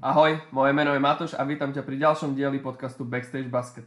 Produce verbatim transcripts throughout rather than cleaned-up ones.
Ahoj, moje meno je Matúš a vítam ťa pri ďalšom dieli podcastu Backstage Basket.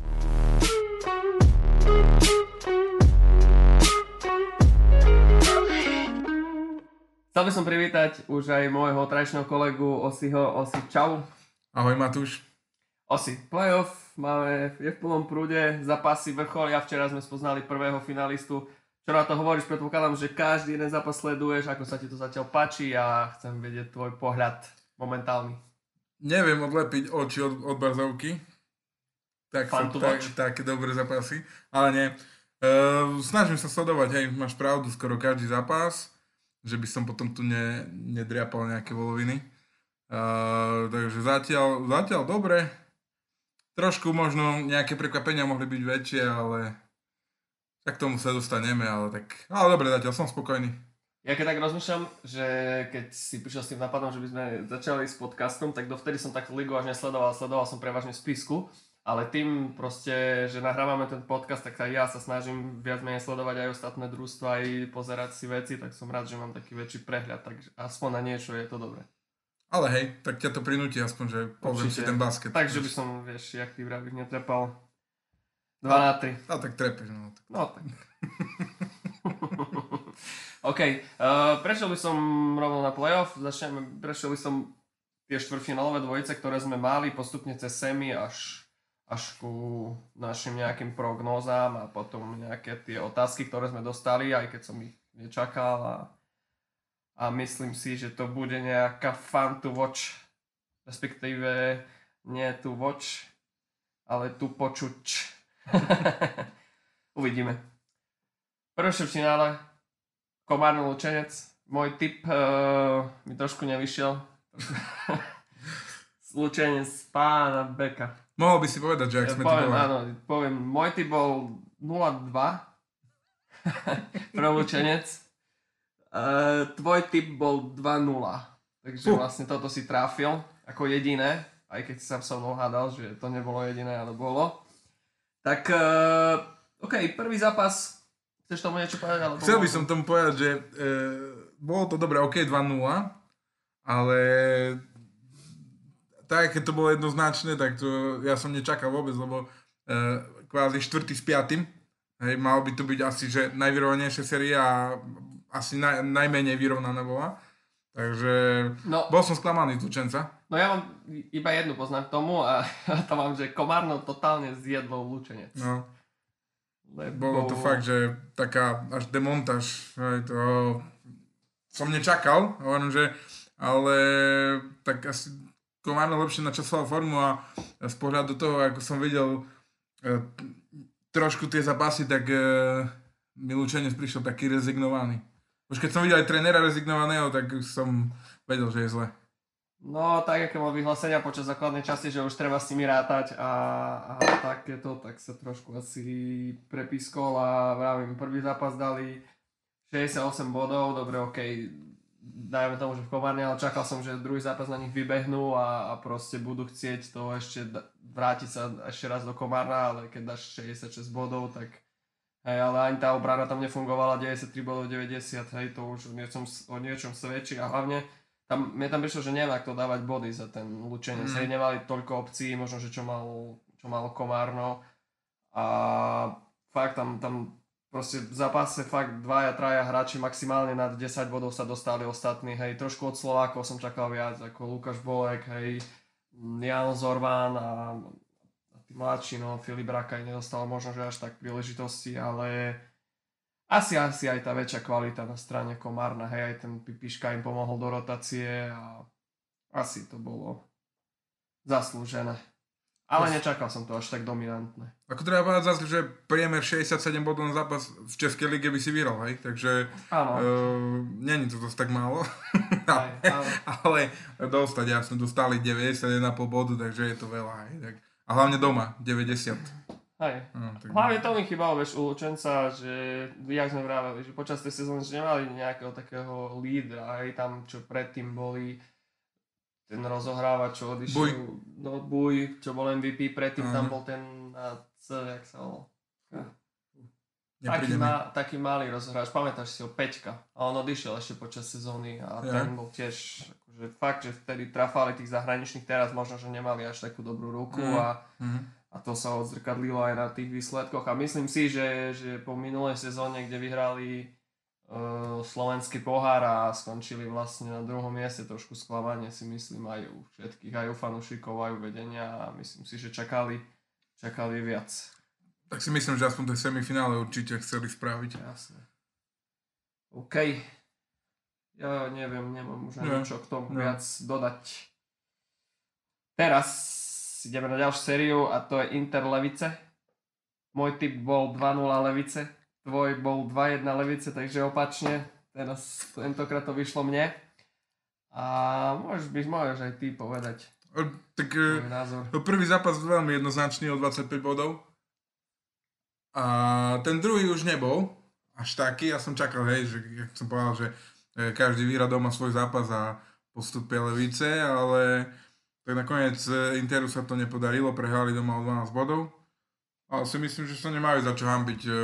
Chcel by som privítať už aj môjho trajšného kolegu Osiho. Osi, čau. Ahoj Matúš. Osi, playoff máme, je v plnom prúde, zápasy vrcholia, včera sme spoznali prvého finalistu. Čo na to hovoríš? Predpokladám, že každý jeden zápas sleduješ, ako sa ti to zatiaľ páči a chcem vedieť tvoj pohľad momentálny. Neviem odlepiť oči od, od barzovky. Tak Fun to tak, watch. také dobré zápasy. Ale nie. Uh, snažím sa sledovať, hej, máš pravdu, skoro každý zápas. Že by som potom tu ne, nedriapal nejaké voloviny. Uh, takže zatiaľ, zatiaľ dobre. Trošku možno nejaké prekvapenia mohli byť väčšie, ale tak tomu sa dostaneme, ale tak, ale dobre, zatiaľ som spokojný. Ja keď tak rozmýšľam, že keď si prišiel s tým nápadom, že by sme začali s podcastom, tak dovtedy som takto ligu až nesledoval, sledoval som prevažne spisku, ale tým proste, že nahrávame ten podcast, tak aj ja sa snažím viac menej sledovať aj ostatné družstva, aj pozerať si veci, tak som rád, že mám taký väčší prehľad, tak aspoň na niečo je to dobré. Ale hej, tak ťa to prinúti aspoň, že pozriem si ten basket. Takže by som, vieš, jak ty vravíš, netrepal dva na tri. No tak trepeš, no. No tak. OK, uh, prešiel by som rovno na playoff, začneme, prešiel by som tie štvrťfinálové dvojice, ktoré sme mali postupne cez semi až, až ku našim nejakým prognózám a potom nejaké tie otázky, ktoré sme dostali, aj keď som ich nečakal a, a myslím si, že to bude nejaká fun to watch, respektíve nie to watch, ale tu počuť. Uvidíme. Prvé štvrťfinále Komárno Lučenec. Môj tip uh, mi trošku nevyšiel. Lučenec pána Beka. Mohol by si povedať, že ak Ja sme poviem, typovali. áno, poviem, môj tip bol nula dva pre Lučenec. Uh, tvoj tip bol dva nula. Takže Uh. vlastne toto si trafil ako jediné, aj keď si sa so mnou hádal, že to nebolo jediné, ale bolo. Tak, uh, OK, prvý zápas. Chceš tomu niečo povedať? Alebo Chcel by som tomu povedať, že e, bolo to dobré, OK, dva nula, ale tak, keď to bolo jednoznačné, tak to ja som nečakal vôbec, lebo e, kvázi štvrtý s piatým, hej, malo by to byť asi, že najvyrovnanejšia séria a asi naj, najmenej vyrovnaná bola. Takže No. bol som sklamaný z Lučenca. No ja mám iba jednu poznám k tomu a to mám, že Komárno totálne zjedlo Lučenec. No. Lebo... Bolo to fakt, že taká až demontáž, hej, to som nečakal, hovorím, že, ale tak asi Komárno lepšie načasoval formu a z pohľadu toho, ako som videl e, trošku tie zápasy, tak e, mi Lučenec prišiel taký rezignovaný. Už keď som videl aj trénera rezignovaného, tak som vedel, že je zle. No tak, aké mal vyhlásenia počas základnej časti, že už treba s nimi rátať a, a takéto, tak sa trošku asi prepískol a vravím, prvý zápas dali šesťdesiatosem bodov, dobre, okej, dajme tomu, že v Komárne, ale čakal som, že druhý zápas na nich vybehnú a, a proste budú chcieť to ešte da- vrátiť sa ešte raz do Komárna, ale keď dáš šesťdesiatšesť bodov, tak hej, ale ani tá obrana tam nefungovala, deväťdesiattri bodov, deväťdesiat, hej, to už o niečom, o niečom svedčí a hlavne tam, mne tam prišlo, že nemá kto dávať body za ten Lučenec, mm. hej, nemali toľko obcí, možno, že čo mal, čo malo Komárno a fakt tam, tam proste v zápase fakt dvaja, traja hráči maximálne nad desať bodov sa dostali ostatní, hej, trošku od Slovákov som čakal viac, ako Lukáš Bolek, hej, Jan Zorván a tí mladší, no Filip Rakaj nedostal možno, že až tak príležitosti, ale asi, asi aj tá väčšia kvalita na strane Komárna, hej, aj ten Pipiška im pomohol do rotácie a asi to bolo zaslúžené. Ale nečakal som to až tak dominantné. Ako treba povedať zase, že priemer šesťdesiatsedem bodov na zápas v Českej lige by si vyhral, hej, takže Áno. uh, není to dosť tak málo, Aj, ale... ale dostať, jasne, dostali deväťdesiatjeden celá päť bodu, takže je to veľa, hej, tak. A hlavne doma, deväťdesiat. Hej. No, tak... Hlavne to mi chýbalo, vieš, u Lučenca, že, jak sme vraveli, že počas tej sezóny že nemali nejakého takého lídra, aj tam, čo predtým boli ten rozohrávač, čo odišiel, Buj. no Buj, čo bol em vé pé, predtým Aha. tam bol ten na C, jak sa volal. Taký, nepríde mi. ma, taký malý rozhráč, pamätáš si ho, Peťka. A on odišiel ešte počas sezóny a Ja. ten bol tiež, akože fakt, že vtedy trafali tých zahraničných, teraz možno, že nemali až takú dobrú ruku Mm. a, Mhm. a to sa odzrkadlilo aj na tých výsledkoch. A myslím si, že, že po minulej sezóne, kde vyhrali uh, slovenský pohár a skončili vlastne na druhom mieste, trošku sklamanie si myslím aj u všetkých, aj u fanúšikov, aj u vedenia a myslím si, že čakali, čakali viac. Tak si myslím, že aspoň tej semifinále určite chceli spraviť. Jasne. OK. Ja neviem, nemám už ani No, čo k tomu no. viac dodať. Teraz ideme na ďalšiu sériu a to je Inter Levice. Môj tip bol dva nula Levice, tvoj bol dva jedna Levice, takže opačne. Teraz tentokrát to vyšlo mne. A môžeš, byť, môžeš aj ty povedať O, Tak tvoj e, názor. prvý zápas veľmi jednoznačný o dvadsaťpäť bodov. A ten druhý už nebol až taký. Ja som čakal, hej, že jak som povedal, že e, každý vyhrá doma svoj zápas a postupia Levice, ale tak nakoniec e, Interu sa to nepodarilo, prehrali doma o dvanásť bodov. Ale si myslím, že sa nemajú za čo hambiť. E,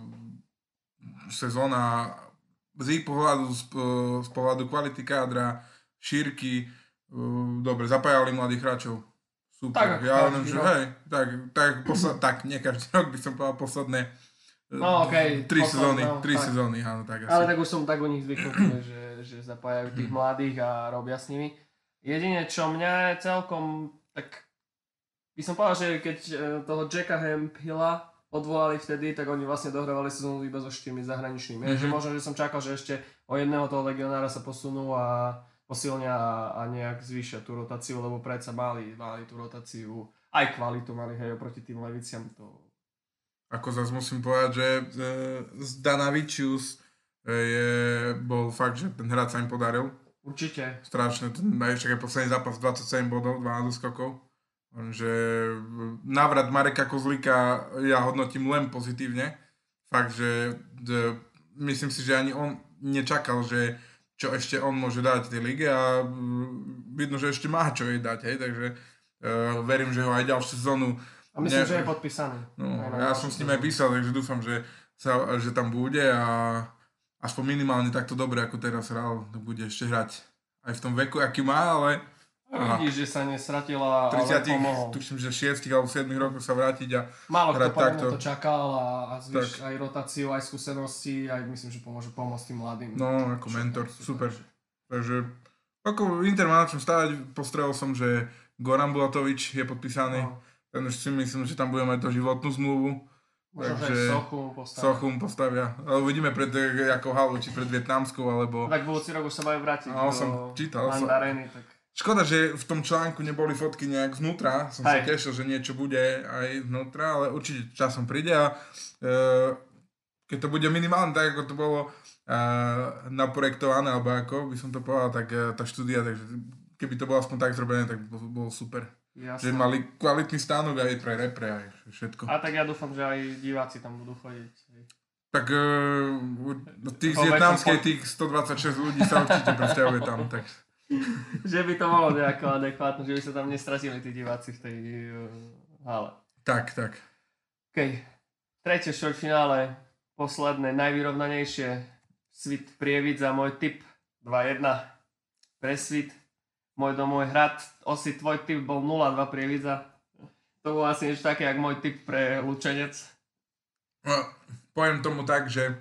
sezóna z ich pohľadu, z, z pohľadu kvality kádra, šírky, e, dobre, zapájali mladých hráčov. Super. Tak, Ja každý len, že rok. hej, tak, tak, posled, tak, nie každý rok by som povedal posledné e, No, okej, tri posledné, sezóny, no, tri tak. sezóny, áno, tak asi. Ale tak už som tak u nich zvyknutý, že, že zapájajú tých mladých a robia s nimi. Jedine, čo mňa je celkom, tak by som povedal, že keď e, toho Jacka Hemphilla odvolali vtedy, tak oni vlastne dohrávali sezónu iba so štyrmi zahraničnými. Mm-hmm. Že možno, že som čakal, že ešte o jedného toho legionára sa posunú a posilnia a, a nejak zvýšia tú rotáciu, lebo predsa mali, mali tú rotáciu, aj kvalitu mali, hej, oproti tým Leviciam. To... Ako zase musím povedať, že e, Zdanavičius e, je, bol fakt, že ten hráč sa im podaril. Určite. Strašne, ten ešte aj posledný zápas dvadsaťsedem bodov, dvanásť skokov. Že návrat Mareka Kozlíka ja hodnotím len pozitívne. Fakt, že d- myslím si, že ani on nečakal, že čo ešte on môže dať tej lige a mm, vidno, že ešte má čo jej dať, hej, takže uh, verím, že ho aj ďalšiu sezónu. A myslím, Ne- že je podpísaný. No, Aj na ja ďalšiu som s ním sezónu. aj písal, takže dúfam, že, sa, že tam bude a aspoň minimálne takto dobre, ako teraz hral, bude ešte hrať aj v tom veku, aký má, ale A Aha. vidíš, že sa nestratila, ale tridsať, pomohol. tuším, že šesť alebo sedem rokov sa vrátiť a Málo kto hrať podľa mňa takto. to čakal a, a zvýš Tak. aj rotáciu, aj skúsenosti, aj myslím, že pomôže pomôcť tým mladým. no, ako mentor, super. Takže ako Inter má na čom stávať, postrel som, že Goran Bulatovič je podpísaný, No, ten už si myslím, že tam bude mať doživotnú zmluvu. možno, že aj Takže Sochu postavia. Sochum postavia, ale uvidíme pred eh, jakou halou, či pred vietnamskou, alebo... Tak budúci rok už sa majú vrátiť No, do som čítal, som- Mandareny, tak Škoda, že v tom článku neboli fotky nejak znútra, som sa Hej. tešil, že niečo bude aj znútra, ale určite časom príde a e, keď to bude minimálne tak, ako to bolo e, naprojektované, alebo ako by som to povedal, tak e, tá štúdia, takže keby to bolo aspoň tak zrobené, tak bolo, bolo super. Že jasné. mali kvalitný stánok aj pre repre, aj všetko. A tak ja dúfam, že aj diváci tam budú chodiť. hej. Tak e, u- tých z Vo vietnamskej, väčšom tých stodvadsaťšesť ľudí sa určite presťahuje tam, tak Že by to bolo nejako adekvátne, že by sa tam nestratili tí diváci v tej uh, hale. tak, tak. OK. Tretie štvrťfinále, posledné, najvyrovnanejšie. Svit Prievidza, môj tip dva jedna pre Svit. Môj do môj hrad. Osi, tvoj tip bol nula dva Prievidza. To bol asi niečo také, jak môj tip pre Lučenec. No, poviem tomu tak, že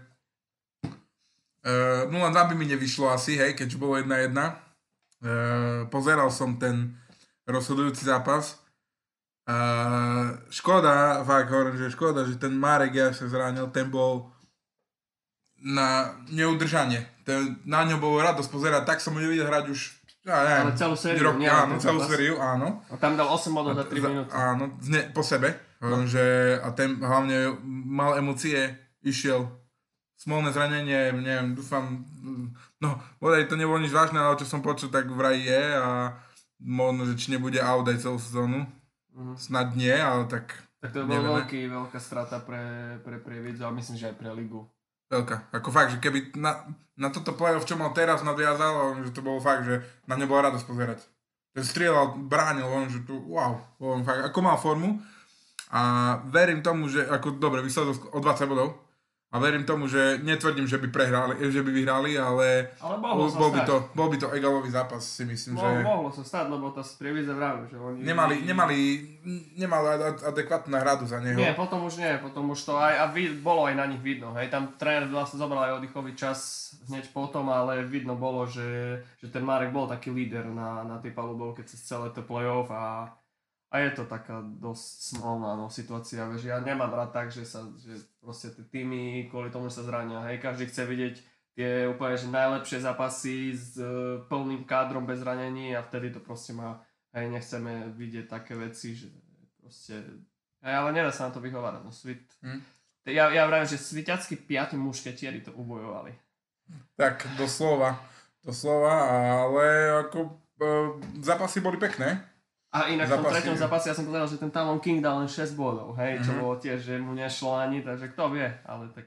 uh, nula dva by mi nevyšlo asi, hej, keďže bolo jedna jedna. Uh, pozeral som ten rozhodujúci zápas. Uh, škoda, fakt hovorím, že škoda, že ten Marek ja sa zranil, ten bol na neudržanie. Ten, na ňo bolo radosť pozerať, tak som ho nevidel hrať už ja, neviem, Ale celú sériu, roky, nie len áno, ten celú zápas. sériu, áno. A tam dal osem bodov za tri Za- minúty. Áno, zne, po sebe. No. Že, a ten hlavne mal emócie, išiel smolné zranenie, neviem, dúfam, no, bodaj to nebolo nič vážne, ale čo som počul, tak vraj je a možno, že či nebude out aj celú sezónu. Mhm. Snad nie, ale tak Tak to bola nevieme. veľký, veľká strata pre, pre Prievidzu a myslím, že aj pre Ligu. Veľká. Ako fakt, že keby na, na toto playoff, čo mal teraz, nadviazal, že to bolo fakt, že na ňo bola radosť pozerať. Ten strieľal, bránil, on, že tu, wow, on fakt, ako mal formu. A verím tomu, že, ako dobre, výsledok o dvadsať bodov, A verím tomu, že netvrdím, že by prehrali, že by vyhrali, ale, Ale mohlo sa bol, by stať. to, bol by to egalový zápas, si myslím, Mo- že Mohlo sa stať, lebo tá Prievidze vravím, že oni... nemali, nemali, nemali ad- adekvátnu náhradu za neho. Nie, potom už nie, potom už to aj, a vid, bolo aj na nich vidno, hej, tam tréner vlastne zobral aj oddychový čas hneď potom, ale vidno bolo, že, že ten Marek bol taký líder na, na tej palubovke cez celé to playoff a, a je to taká dosť smolná no, situácia, že ja nemám rád tak, že sa, že proste tie týmy kvôli tomu sa zrania, hej, každý chce vidieť tie úplne že najlepšie zápasy s uh, plným kádrom bez zranení a vtedy to proste má, hej, nechceme vidieť také veci, že proste, hej, ale nedá sa na to vyhovárať, no svit. Hm. Ja, ja vravím, že svitiacky piati mušketieri to ubojovali. Tak, doslova, doslova, ale ako e, zápasy boli pekné. A inak v tom Zápasy. treťom zápase ja som povedal, že ten Talon King dal len šesť bodov, hej, čo Mhm. bolo tiež, že mu nešlo ani, takže kto vie, ale tak...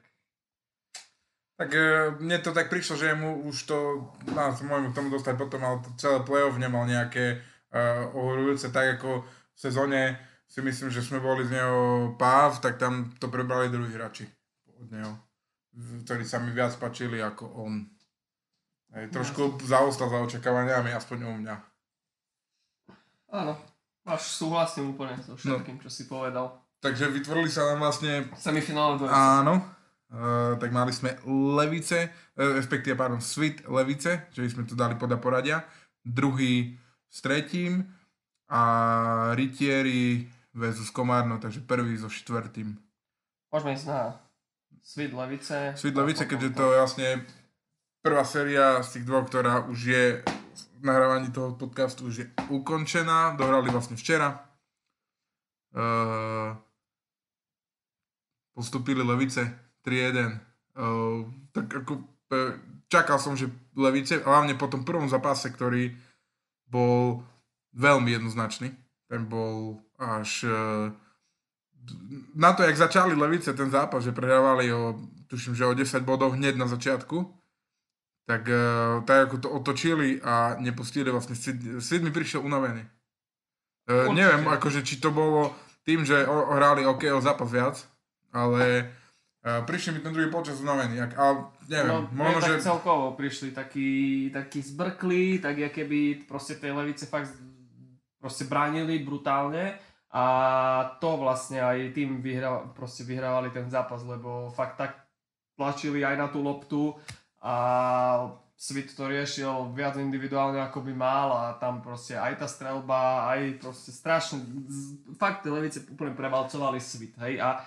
Tak e, mne to tak prišlo, že mu už to, no, môžeme k tomu dostať potom, ale to celé playoff nemal nejaké uh, ohorujúce, tak ako v sezóne si myslím, že sme boli z neho páv, tak tam to prebrali druhí hráči od neho, ktorí sa mi viac páčili ako on. Hej, trošku zaostal za očakávaniami, aspoň u mňa. Áno, až súhlasím úplne so všetkým, čo si povedal. Takže vytvorili sa nám vlastne, Semifinále dvojice. áno, uh, tak mali sme Levice, uh, respektíve, pardon, Svit Levice, že sme to dali podľa poradia, druhý s tretím a Rytieri versus Komárno, takže prvý so štvrtým. Môžeme ísť na Svit Levice. Svit Levice, keďže to je vlastne prvá séria z tých dvoch, ktorá už je v nahrávaní toho podcastu už je ukončená, dohrali vlastne včera. Uh, postupili Levice tri jeden. Uh, tak ako uh, čakal som, že Levice, hlavne po tom prvom zápase, ktorý bol veľmi jednoznačný. Ten bol až uh, na to, jak začali Levice ten zápas, že prehrávali o, tuším, že o desať bodov hneď na začiatku, tak, uh, tak ako to otočili a nepustili vlastne. Svit mi prišiel unavený. Uh, neviem, akože, či to bolo tým, že o, hrali OK o zápas viac, ale uh, prišli mi ten druhý počas unavený. Ak, ale neviem, No, možno, tak že... celkovo prišli takí, takí zbrkli, tak jak keby proste tej Levice fakt proste bránili brutálne a to vlastne aj tým vyhra, proste vyhrávali ten zápas, lebo fakt tak tlačili aj na tú loptu a Svit to riešil viac individuálne ako by mal a tam proste aj tá streľba, aj proste strašne, fakt tie Levice úplne prevalcovali Svit, hej, a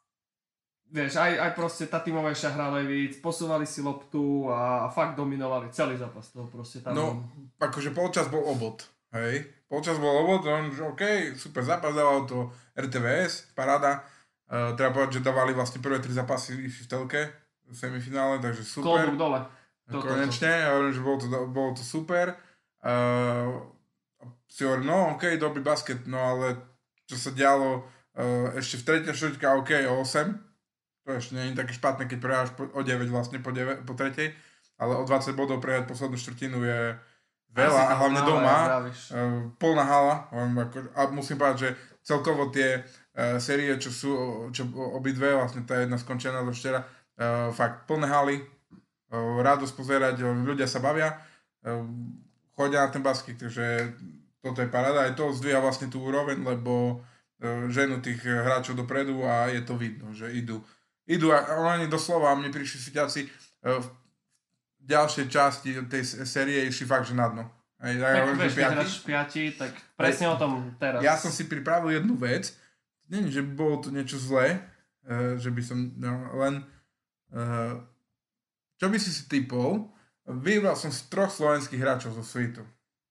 vieš, aj, aj proste tá tímovejšia hra Levíc, posúvali si loptu a, a fakt dominovali celý zápas toho proste tam. No, akože polčas bol obod, hej. Polčas bol obod, on, že OK, super zápas, dával to er té vé es, paráda. Uh, treba povedať, že dávali vlastne prvé tri zápasy v telke, v semifinále, takže super. Klobúk dole. To, Konečne, ja hovorím, že bolo to, bolo to super. Uh, si hovorím, no OK, dobrý basket, no ale čo sa dialo uh, ešte v tretej štvrťke, OK, o osem. To ešte nie je také špatné, keď prehráš o deväť vlastne po, deväť, po tretej, ale o dvadsať bodov prehrať poslednú štvrtinu je veľa a hlavne doma. Uh, plná hala. A musím povedať, že celkovo tie uh, série, čo sú, čo obidve, vlastne tá jedna skončená zo včera, uh, fakt plné haly, uh, radosť pozerať, ľudia sa bavia, uh, chodia na ten basket, takže toto je paráda. Aj to zdvíha vlastne tú úroveň, lebo uh, ženú tých hráčov dopredu a je to vidno, že idú. Idú a oni doslova, mne prišli Svitiaci uh, v ďalšej časti tej série išli fakt, že na dno. Aj, tak ja vieš, keď hráš piati, tak presne o tom teraz. Ja som si pripravil jednu vec, nie, že by bolo to niečo zlé, uh, že by som, no, len uh, čo by si si typol, vybral som si troch slovenských hráčov zo Svitu.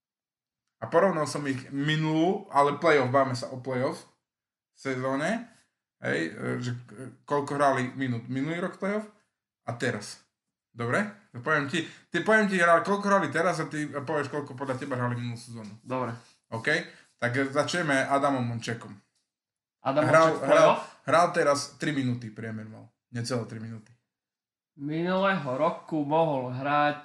A porovnal som ich minulú, ale playoff, báme sa o playoff sezóne, hej, že koľko hrali minút minulý rok playoff a teraz. Dobre? Poviem ti, ty poviem ti, koľko hrali teraz a ty povieš, koľko podľa teba hrali minulú sezónu. Dobre. OK? Tak začneme Adamom Mončekom. Adam hral, Monček v hral, playoff? hral teraz tri minúty priemer mal. Necelé tri minúty. Minulého roku mohol hrať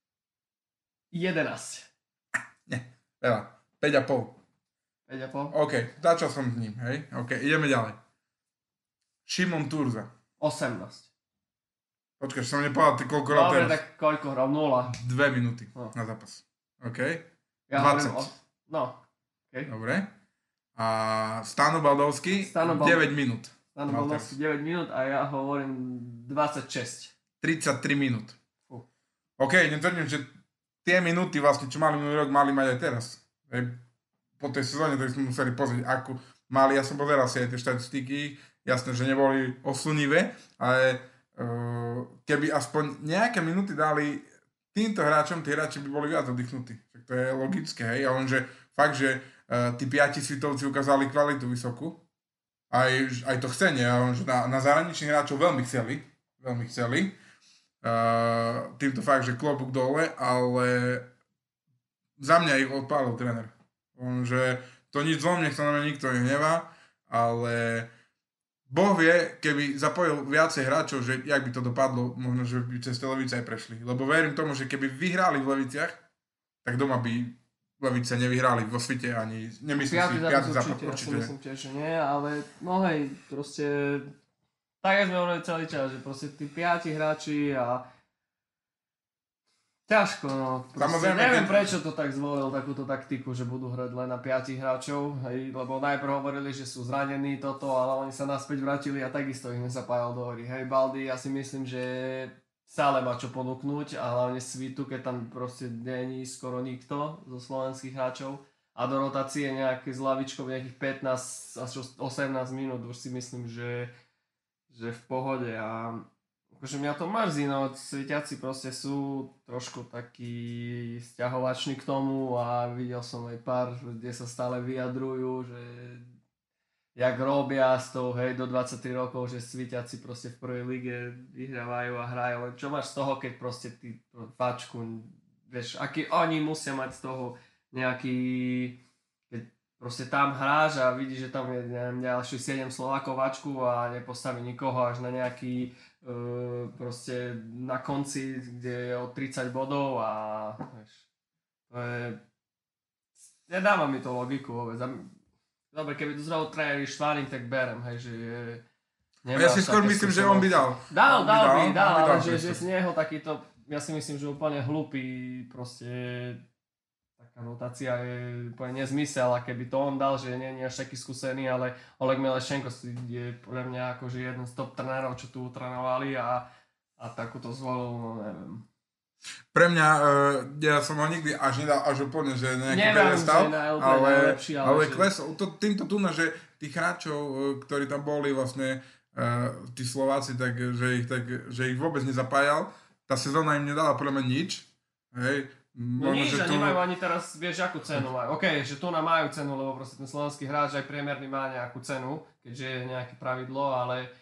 jedenásť. Nie, veľa. päť a pol. päť a pol? OK, začal som s ním, hej? OK, ideme ďalej. Šimon Turza. osemnásť. Počkaj, som nepovedal, ty koľko hral Dobre, teraz? tak koľko hral? Nula. Dve minúty No. na zápas. OK. Ja dvadsať. hovorím o... No. Okay. Dobre. A Stano Baldovský Stano Bal- deväť minút. Áno, Mal bol teraz. deväť minút a ja hovorím dvadsaťšesť. tridsaťtri minút. Fú. OK, netvrdím, že tie minúty vlastne, čo mali minulý rok, mali mať aj teraz. Hej. Po tej sezóne, to sme museli pozrieť, ako mali, ja som pozeral si aj tie štatistiky, jasné, že neboli osunivé, ale uh, keby aspoň nejaké minúty dali týmto hráčom, tí hráči by boli viac oddychnutí. Tak to je logické, hej, a lenže fakt, že uh, tí piati svitovci ukázali kvalitu vysokú, aj, aj to chcenie, a lenže na, na zahraničných hráčov veľmi chceli, veľmi chceli, uh, týmto fakt, že klobúk dole, ale za mňa ich odpálil tréner. On, že to nič zlom, nech sa na mňa nikto nehnevá, ale Boh vie, keby zapojil viacej hráčov, že jak by to dopadlo, možno, že by cez Levice aj prešli. Lebo verím tomu, že keby vyhrali v Leviciach, tak doma by Levice nevyhrali vo svite ani, nemyslím si, piaty zápas, určite, ja si určite. myslím tiež, že nie, ale no hej, proste tak jak sme hovorili celý čas, že proste tí piati hráči a ťažko, no. Proste, Samozrejme, neviem keď- prečo to tak zvolil, takúto taktiku, že budú hrať len na piatich hráčov, hej, lebo najprv hovorili, že sú zranení toto, ale oni sa naspäť vrátili a takisto ich nezapájal do hry. Hej, Baldy, ja si myslím, že stále má čo ponúknuť a hlavne Svitu, keď tam proste není skoro nikto zo slovenských hráčov a do rotácie nejaké z lavičkov nejakých pätnásť až osemnásť minút, už si myslím, že, že v pohode a akože mňa to mrzí, no Svetiaci proste sú trošku takí sťahovační k tomu a videl som aj pár, kde sa stále vyjadrujú, že jak robia s tou, hej, do dvadsaťtri rokov, že Svetiaci proste v prvej lige vyhrávajú a hrajú, len čo máš z toho, keď proste ty fačku, vieš, aký oni musia mať z toho nejaký, keď proste tam hráš a vidíš, že tam je, neviem, ďalších sedem Slovákov vačku a nepostaví nikoho až na nejaký Uh, proste na konci, kde je o tridsať bodov a vieš, to je, nedáva mi to logiku vôbec. Dobre, keby to zrazu tréneri štvárim, tak berem, hej, že je, Ja si skôr myslím, že on by dal. Dal, On dal by, on dal, by ale že, priestor. že z neho takýto, ja si myslím, že úplne hlupý, proste taká rotácia je úplne nezmysel a keby to on dal, že nie je až taký skúsený, ale Oleg Milešenko je podľa mňa akože jeden z top trenérov, čo tu trénovali a, a takúto zvolil, no neviem. Pre mňa, uh, ja som ho nikdy až nedal až úplne, že nejaký Neviem, pedestal, že je najlepší, ale, najlepší, ale ale že- klesol. To, týmto tu, že tých hráčov, uh, ktorí tam boli vlastne, uh, tí Slováci, tak, že ich, tak, že ich vôbec nezapájal. Tá sezóna im nedala podľa mňa nič. Hej. No Možno, nič, že a tu- nemajú ani teraz, vieš, akú cenu majú. OK, že tu nám majú cenu, lebo proste ten slovenský hráč aj priemerný má nejakú cenu, keďže je nejaké pravidlo, ale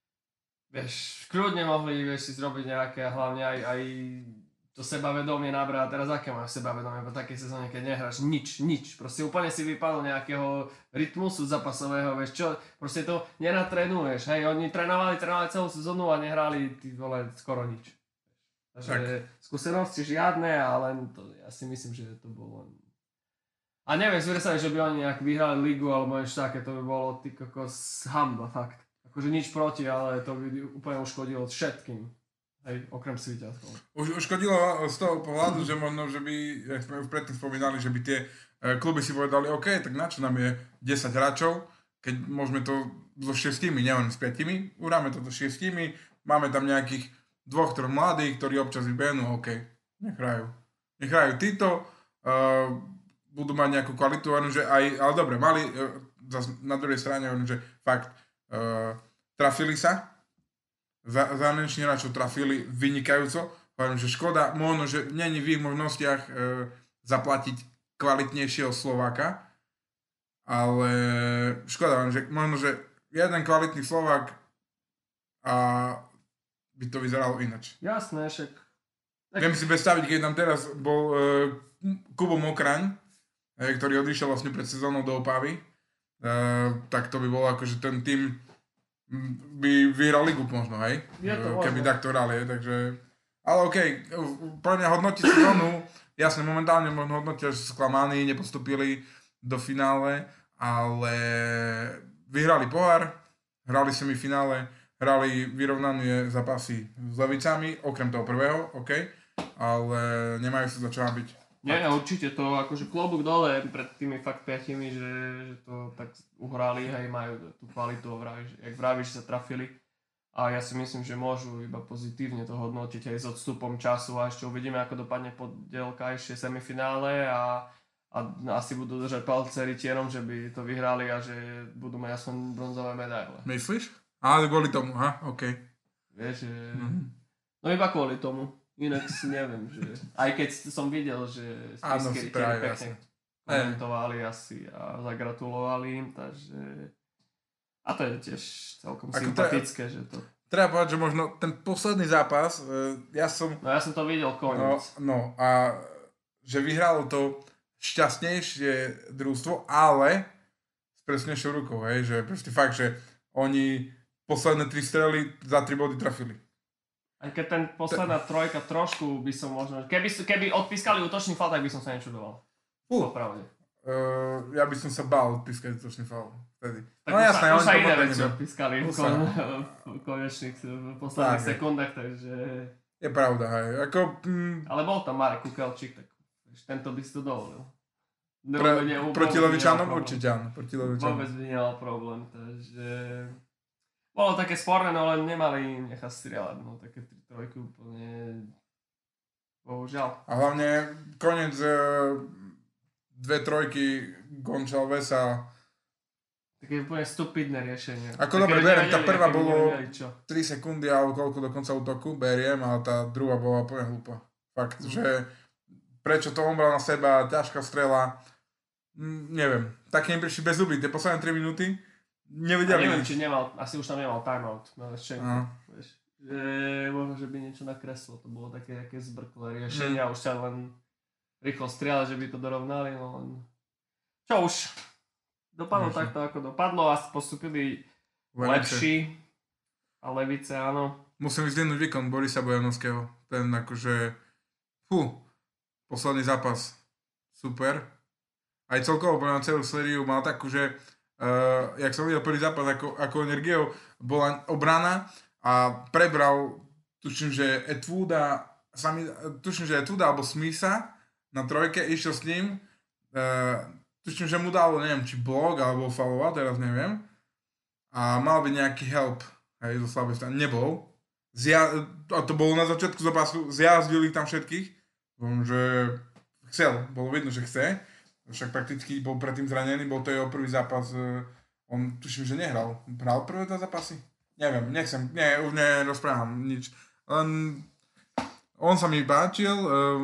vieš, kľudne mohli, vieš, si zrobiť nejaké, hlavne aj, aj to sebavedomie nabrať. Teraz aké majú sebavedomie po takej sezóne, keď nehráš nič, nič. Proste úplne si vypadol nejakého rytmusu zápasového, vieš čo, proste to nenatrenuješ, hej, oni trénovali, trénovali celú sezónu a nehrali, ty vole, skoro nič. Takže skúsenosti žiadne, ale to, ja si myslím, že to bolo len... A neviem si predstaviť, že by oni nejak vyhrali ligu alebo niečo také, to by bolo ty kokos hamba, fakt. Akože nič proti, ale to by úplne uškodilo všetkým. Hej, okrem Sviťatkov. Už uškodilo z toho pohľadu, že možno, že by, jak sme už predtým spomínali, že by tie e, kluby si povedali, OK, tak na čo nám je desať hráčov, keď môžeme to so šiestimi, neviem, s piatimi, uráme to so šiestimi, máme tam nejakých dvoch, troch mladých, ktorí občas vybehnú, OK, nech hrajú. Nech hrajú títo, uh, budú mať nejakú kvalitu, že aj, ale dobre, mali, uh, zas na druhej strane, že fakt, uh, trafili sa, zahraniční hráčov trafili vynikajúco, hovorím, že škoda, možno, že není v ich možnostiach uh, zaplatiť kvalitnejšieho Slováka, ale škoda, že možno, že jeden kvalitný Slovák a by to vyzeralo inač. Jasné, však... Tak... Viem si predstaviť, keď tam teraz bol uh, Kubo Mokraň, eh, ktorý odišiel vlastne pred sezónou do Opavy, uh, tak to by bolo akože ten tým by vyhral ligu možno, hej? Je to Keby možné. takto hrali, takže... Ale okej, okay, pre mňa hodnotiť sezónu, jasne momentálne možno hodnotia, že sklamaní, nepostupili do finále, ale vyhrali pohár, hrali semifinále, hrali vyrovnané zápasy s Levicami, okrem toho prvého, OK, ale nemajú sa za čo byť. Nie, určite to akože klobúk dole pred tými fakt piatimi, že, že to tak uhrali, hej, majú tú kvalitu, vravíš, jak vravíš, že sa trafili. A ja si myslím, že môžu iba pozitívne to hodnotiť aj s odstupom času a ešte uvidíme, ako dopadne poddielka ešte semifinále a, a asi budú držať palce rytierom, že by to vyhrali a že budú mať aspoň bronzové medaile. Myslíš? Ale kvôli tomu, ha, OK. Vieš, že... Mm-hmm. No iba kvôli tomu. Inak si neviem, že... Aj keď som videl, že spišské rytieri pekne komentovali asi a zagratulovali im, takže... A to je tiež celkom ako sympatické, tre... že to... Treba povedať, že možno ten posledný zápas, ja som... No ja som to videl koniec. No, no a že vyhralo to šťastnejšie družstvo, ale s presnejšou rukou, hej, že proste fakt, že oni posledné tri strely za tri body trafili. Aj keď ten posledná Te... trojka trošku by som možno... Keby, keby odpískali útočný faul, tak by som sa nečudoval. Fú. Popravde. Uh, ja by som sa bál odpískať útočný faul. Vtedy. Tak no jasné, oni sa iné veci odpískali v, kon, v konečných, v posledných tak, sekundách, takže... Je pravda, hej. Ako, mm... Ale bol tam Marek Kukelčík, tak tento by si to dovolil. Pre, proti Levičanom určite áno. Proti Levičanom. Vôbec by nemal problém, takže... Bolo také sporné, no ale nemali nechať strieľať, no také tri trojky úplne... Bohužiaľ. A hlavne koniec e, dve trojky Gončalvesa. Také úplne stupidné riešenie. Ako dobre, beriem, tá prvá bolo tri sekundy alebo koľko do konca útoku, beriem, ale tá druhá bola úplne hlúpa. Fakt, mm. že prečo to on bral na seba, ťažká strela, mm, neviem. Také im prišli bez zuby, tie posledné tri minúty nevedeli. A neviem, či nemal, asi už tam nemal timeout, no ešte, no. vieš, že možno, že by niečo nakreslo, to bolo také, také zbrklé riešenie mm. a už sa len rýchlo strieľa, že by to dorovnali, no len... Čo už? Dopadlo Možno. takto, ako dopadlo a postupili Levice. lepší. A Levice, áno. Musím vyzdvihnúť výkon Borisa Bojanovského. Ten akože... Fú. Posledný zápas. Super. Aj celkovo na celú sériu mal takú, že... Uh, jak som videl prvý zápas, ako, ako energiou bola obrana a prebral, tuším, že Etwooda, sami, tuším, že Etwooda alebo Smitha na trojke, išiel s ním. Uh, Tuším, že mu dalo, neviem, či blok, alebo fauloval, teraz neviem. A mal byť nejaký help, hej, zo slabej strany. Nebol. Zja- a to bolo na začiatku zápasu, zjazdili tam všetkých. Že chcel, bolo vidno, že chce. Však prakticky bol predtým zranený, bol to jeho prvý zápas. On, tuším, že nehral. Hral prvé dva zápasy? Neviem, nechcem, nie, už nerozprávam nič. Len on sa mi páčil.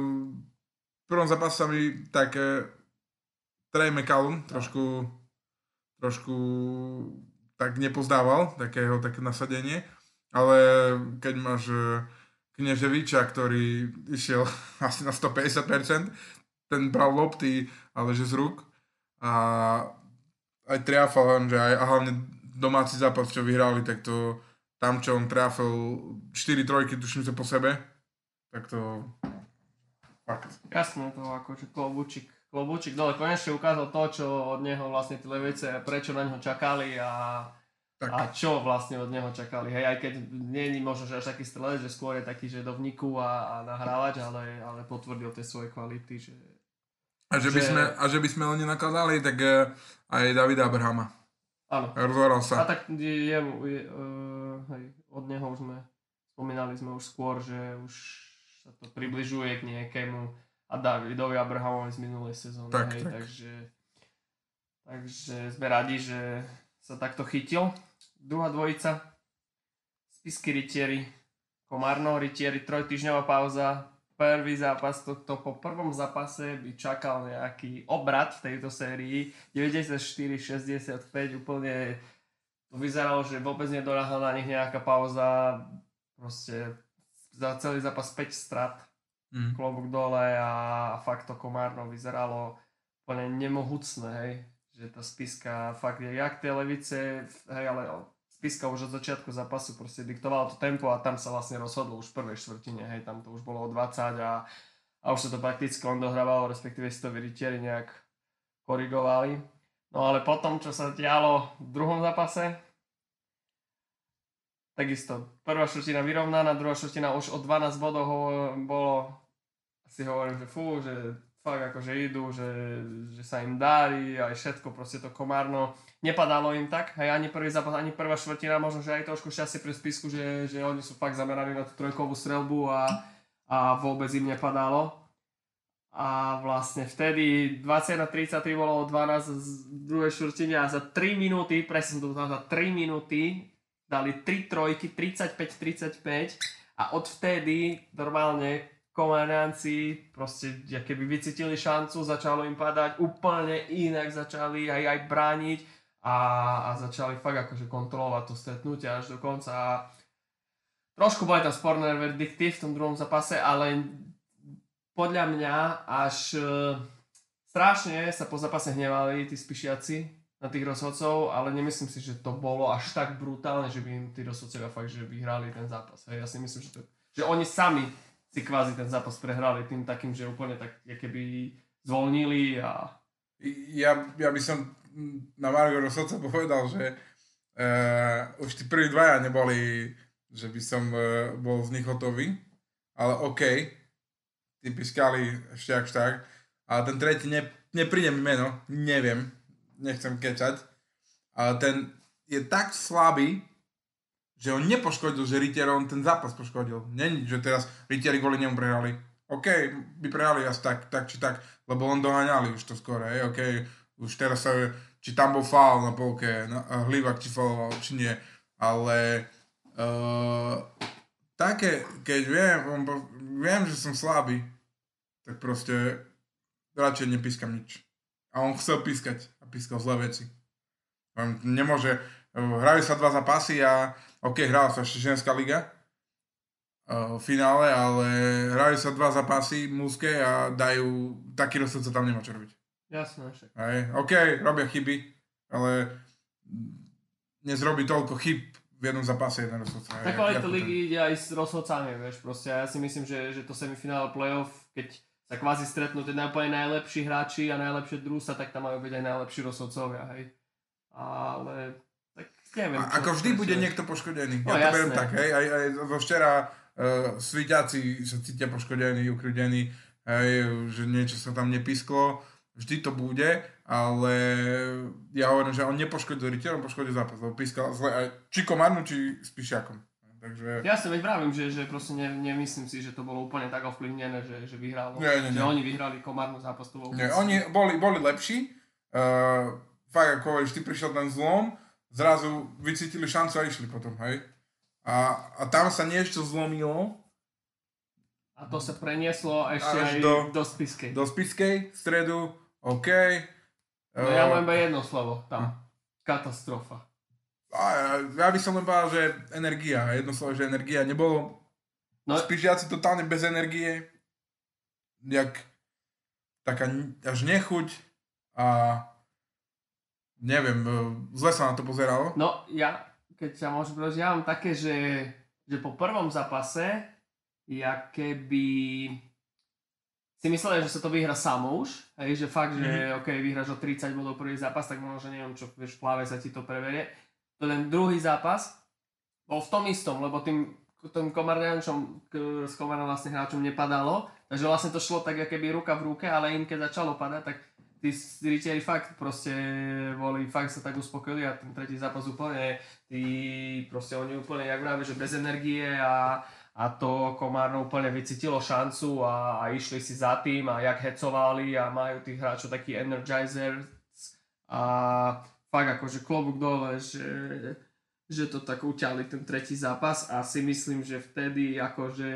V prvom zápase sa mi tak... Trey McCallum trošku, trošku tak nepozdával, takého také nasadenie, ale keď máš Kneževiča, ktorý išiel asi na stopäťdesiat percent, ten bral lopty, ale že z rúk a aj triafal, že aj, a hlavne domáci zápas, čo vyhrali, tak to tam, čo on triafal štyri trojky, tuším sa po sebe, tak to fakt. Jasné, to akože klobúčik. Klobúčik dole konečne ukázal to, čo od neho vlastne tí Levice, prečo na neho čakali a, a čo vlastne od neho čakali. Hej, aj keď nie je možno, že až taký strelec, že skôr je taký, že do vniku a, a nahrávač, ale, ale potvrdil tie svoje kvality. Že, a, že by že... Sme, a že by sme len nakladali, tak uh, aj Davida Abrahama. Áno. Rozhoral sa. A tak je, je, uh, hej, od neho už sme, spomínali sme už skôr, že už sa to približuje k nejakému a Davidovi Abrahamovi z minulej sezóny, tak, hej, tak. takže takže sme radi, že sa takto chytil. Druhá dvojica, Spišskí rytieri, Komárno rytieri, trojtýždňová pauza, prvý zápas, to, to po prvom zápase by čakal nejaký obrat v tejto sérii, deväťdesiatštyri šesťdesiatpäť, úplne to vyzeralo, že vôbec nedoľahla na nich nejaká pauza, proste za celý zápas päť strat. Mm. Klobúk dole a fakt to Komárno vyzeralo úplne nemohúcne, hej, že tá Spišská fakt je jak tie Levice, hej, ale Spišská už od začiatku zápasu proste diktovala to tempo a tam sa vlastne rozhodlo už v prvej štvrtine, hej, tam to už bolo o dvadsať a, a už sa to prakticky len dohrávalo, respektíve si to rytieri nejak korigovali. No ale potom, čo sa dialo v druhom zápase, takisto prvá štvrtina vyrovnaná, druhá štvrtina už o dvanásť bodov ho- bolo, si hovorím, že fú, že fakt akože idú, že, že sa im darí, aj všetko, proste to Komárno nepadalo im tak, hej, ani prvý zápas, ani prvá štvrtina, možno, že aj trošku šťastie pre Spisku, že, že oni sú fakt zameraní na tú trojkovú streľbu a, a vôbec im nepadalo. A vlastne vtedy dvadsať na tridsaťtri bolo o dvanásť z druhej štvrtine a za tri minúty, presne som to povedal, za tri minúty dali tri trojky, tridsaťpäť tridsaťpäť a odvtedy normálne Komárňanci proste keby vycítili šancu, začalo im padať, úplne inak začali aj, aj brániť a, a začali fakt akože kontrolovať to stretnutie až do konca a trošku boli tam sporné verdikty v tom druhom zápase, ale podľa mňa až e, strašne sa po zápase hnevali tí Spišiaci na tých rozhodcov, ale nemyslím si, že to bolo až tak brutálne, že by im tí rozhodcovia fakt že vyhrali ten zápas. Hej. Ja si myslím, že, to, že oni sami si kvázi ten zápas prehrali tým takým, že úplne tak keby zvolnili a... Ja, ja by som na Margo rozhodca povedal, že uh, už tí prví dvaja neboli, že by som uh, bol z nich hotový, ale OK, tí piskali ešte ak tak, ale ten tretí, ne, nepríde mi meno, neviem, nechcem kečať, ale ten je tak slabý, že on nepoškodil, že Rytierov ten zápas poškodil. Není, že teraz Rytieri kvôli nemu prehrali. OK, by prehrali asi tak, tak či tak, lebo on doháňali už to skoro, hej, OK, už teraz sa vie, či tam bol faul na polke, na, Hlivak či fauloval, či nie, ale uh, také, keď viem, on, viem, že som slabý, tak proste radšej nepískam nič. A on chcel pískať a pískal zlé veci. On nemôže, hrajú sa dva zápasy a OK, hrala sa ešte ženská liga uh, v finále, ale hrajú sa dva zápasy mužské a dajú, taký rozsudca tam nemá čo robiť. Jasné, však. Hej, OK, robia chyby, ale nezrobí toľko chyb v jednom zápase jeden rozhodca. Tak kvalita ligy ide aj s rozhodcami, vieš, proste ja si myslím, že, že to semifinále playoff, keď sa kvázi stretnú tie úplne najlepší hráči a najlepšie družstva, tak tam majú byť aj najlepší rozhodcovia, hej. Ale tak neviem. A, ako vždy bude niekto poškodený. No, ja to beriem jasné. tak, hej, aj, aj zo včera uh, svíťaci sa cítia poškodení, ukrudení, hej, že niečo sa tam nepisklo, vždy to bude, ale ja hovorím, že on nepoškodil Rytier, on poškodil zápas, lebo pískal zle aj či Komárnu, či Spišiakom. Takže... Ja sa veď vravím, že, že proste ne, nemyslím si, že to bolo úplne tak ovplyvnené, že, že vyhralo. Nie, nie, že nie. oni vyhrali Komárnu zápas. To bolo Nie, oni boli, boli lepší, uh, fakt ako vždy prišiel ten zlom, zrazu vycítili šancu a išli potom, hej. A, a tam sa niečo zlomilo. A to sa prenieslo ešte Až aj do, do Spiskej. do Spiskej, stredu, OK. No ja mám iba jedno slovo tam. Katastrofa. A ja by som len povedal, že energia, jedno slovo, že energia, nebolo No, Spišiaci totálne bez energie, jak taká až nechuť a neviem, zle sa na to pozeralo. no ja, keď sa môžem povedať, ja mám také, že, že po prvom zápase, ja keby si myslel, že sa to vyhra samo už, hej, že fakt, že mm-hmm. ok, vyhráš o tridsať bodov prvý zápas, tak možno, že neviem čo, vieš, v pláve sa ti to preverie. To ten druhý zápas bol v tom istom, lebo tým, tým Komárňančom s Komárnom vlastne hráčom nepadalo, takže vlastne to šlo tak keby ruka v ruke, ale im keď začalo padať, tak tí Rytieri fakt proste boli, fakt sa tak uspokojili a ten tretí zápas úplne, tí proste oni úplne, jak vraví, že bez energie a, a to Komárno úplne vycítilo šancu a, a išli si za tým a jak hecovali a majú tých hráčov taký energizer a fakt akože klobúk dole, že, že to tak uťali ten tretí zápas a si myslím, že vtedy akože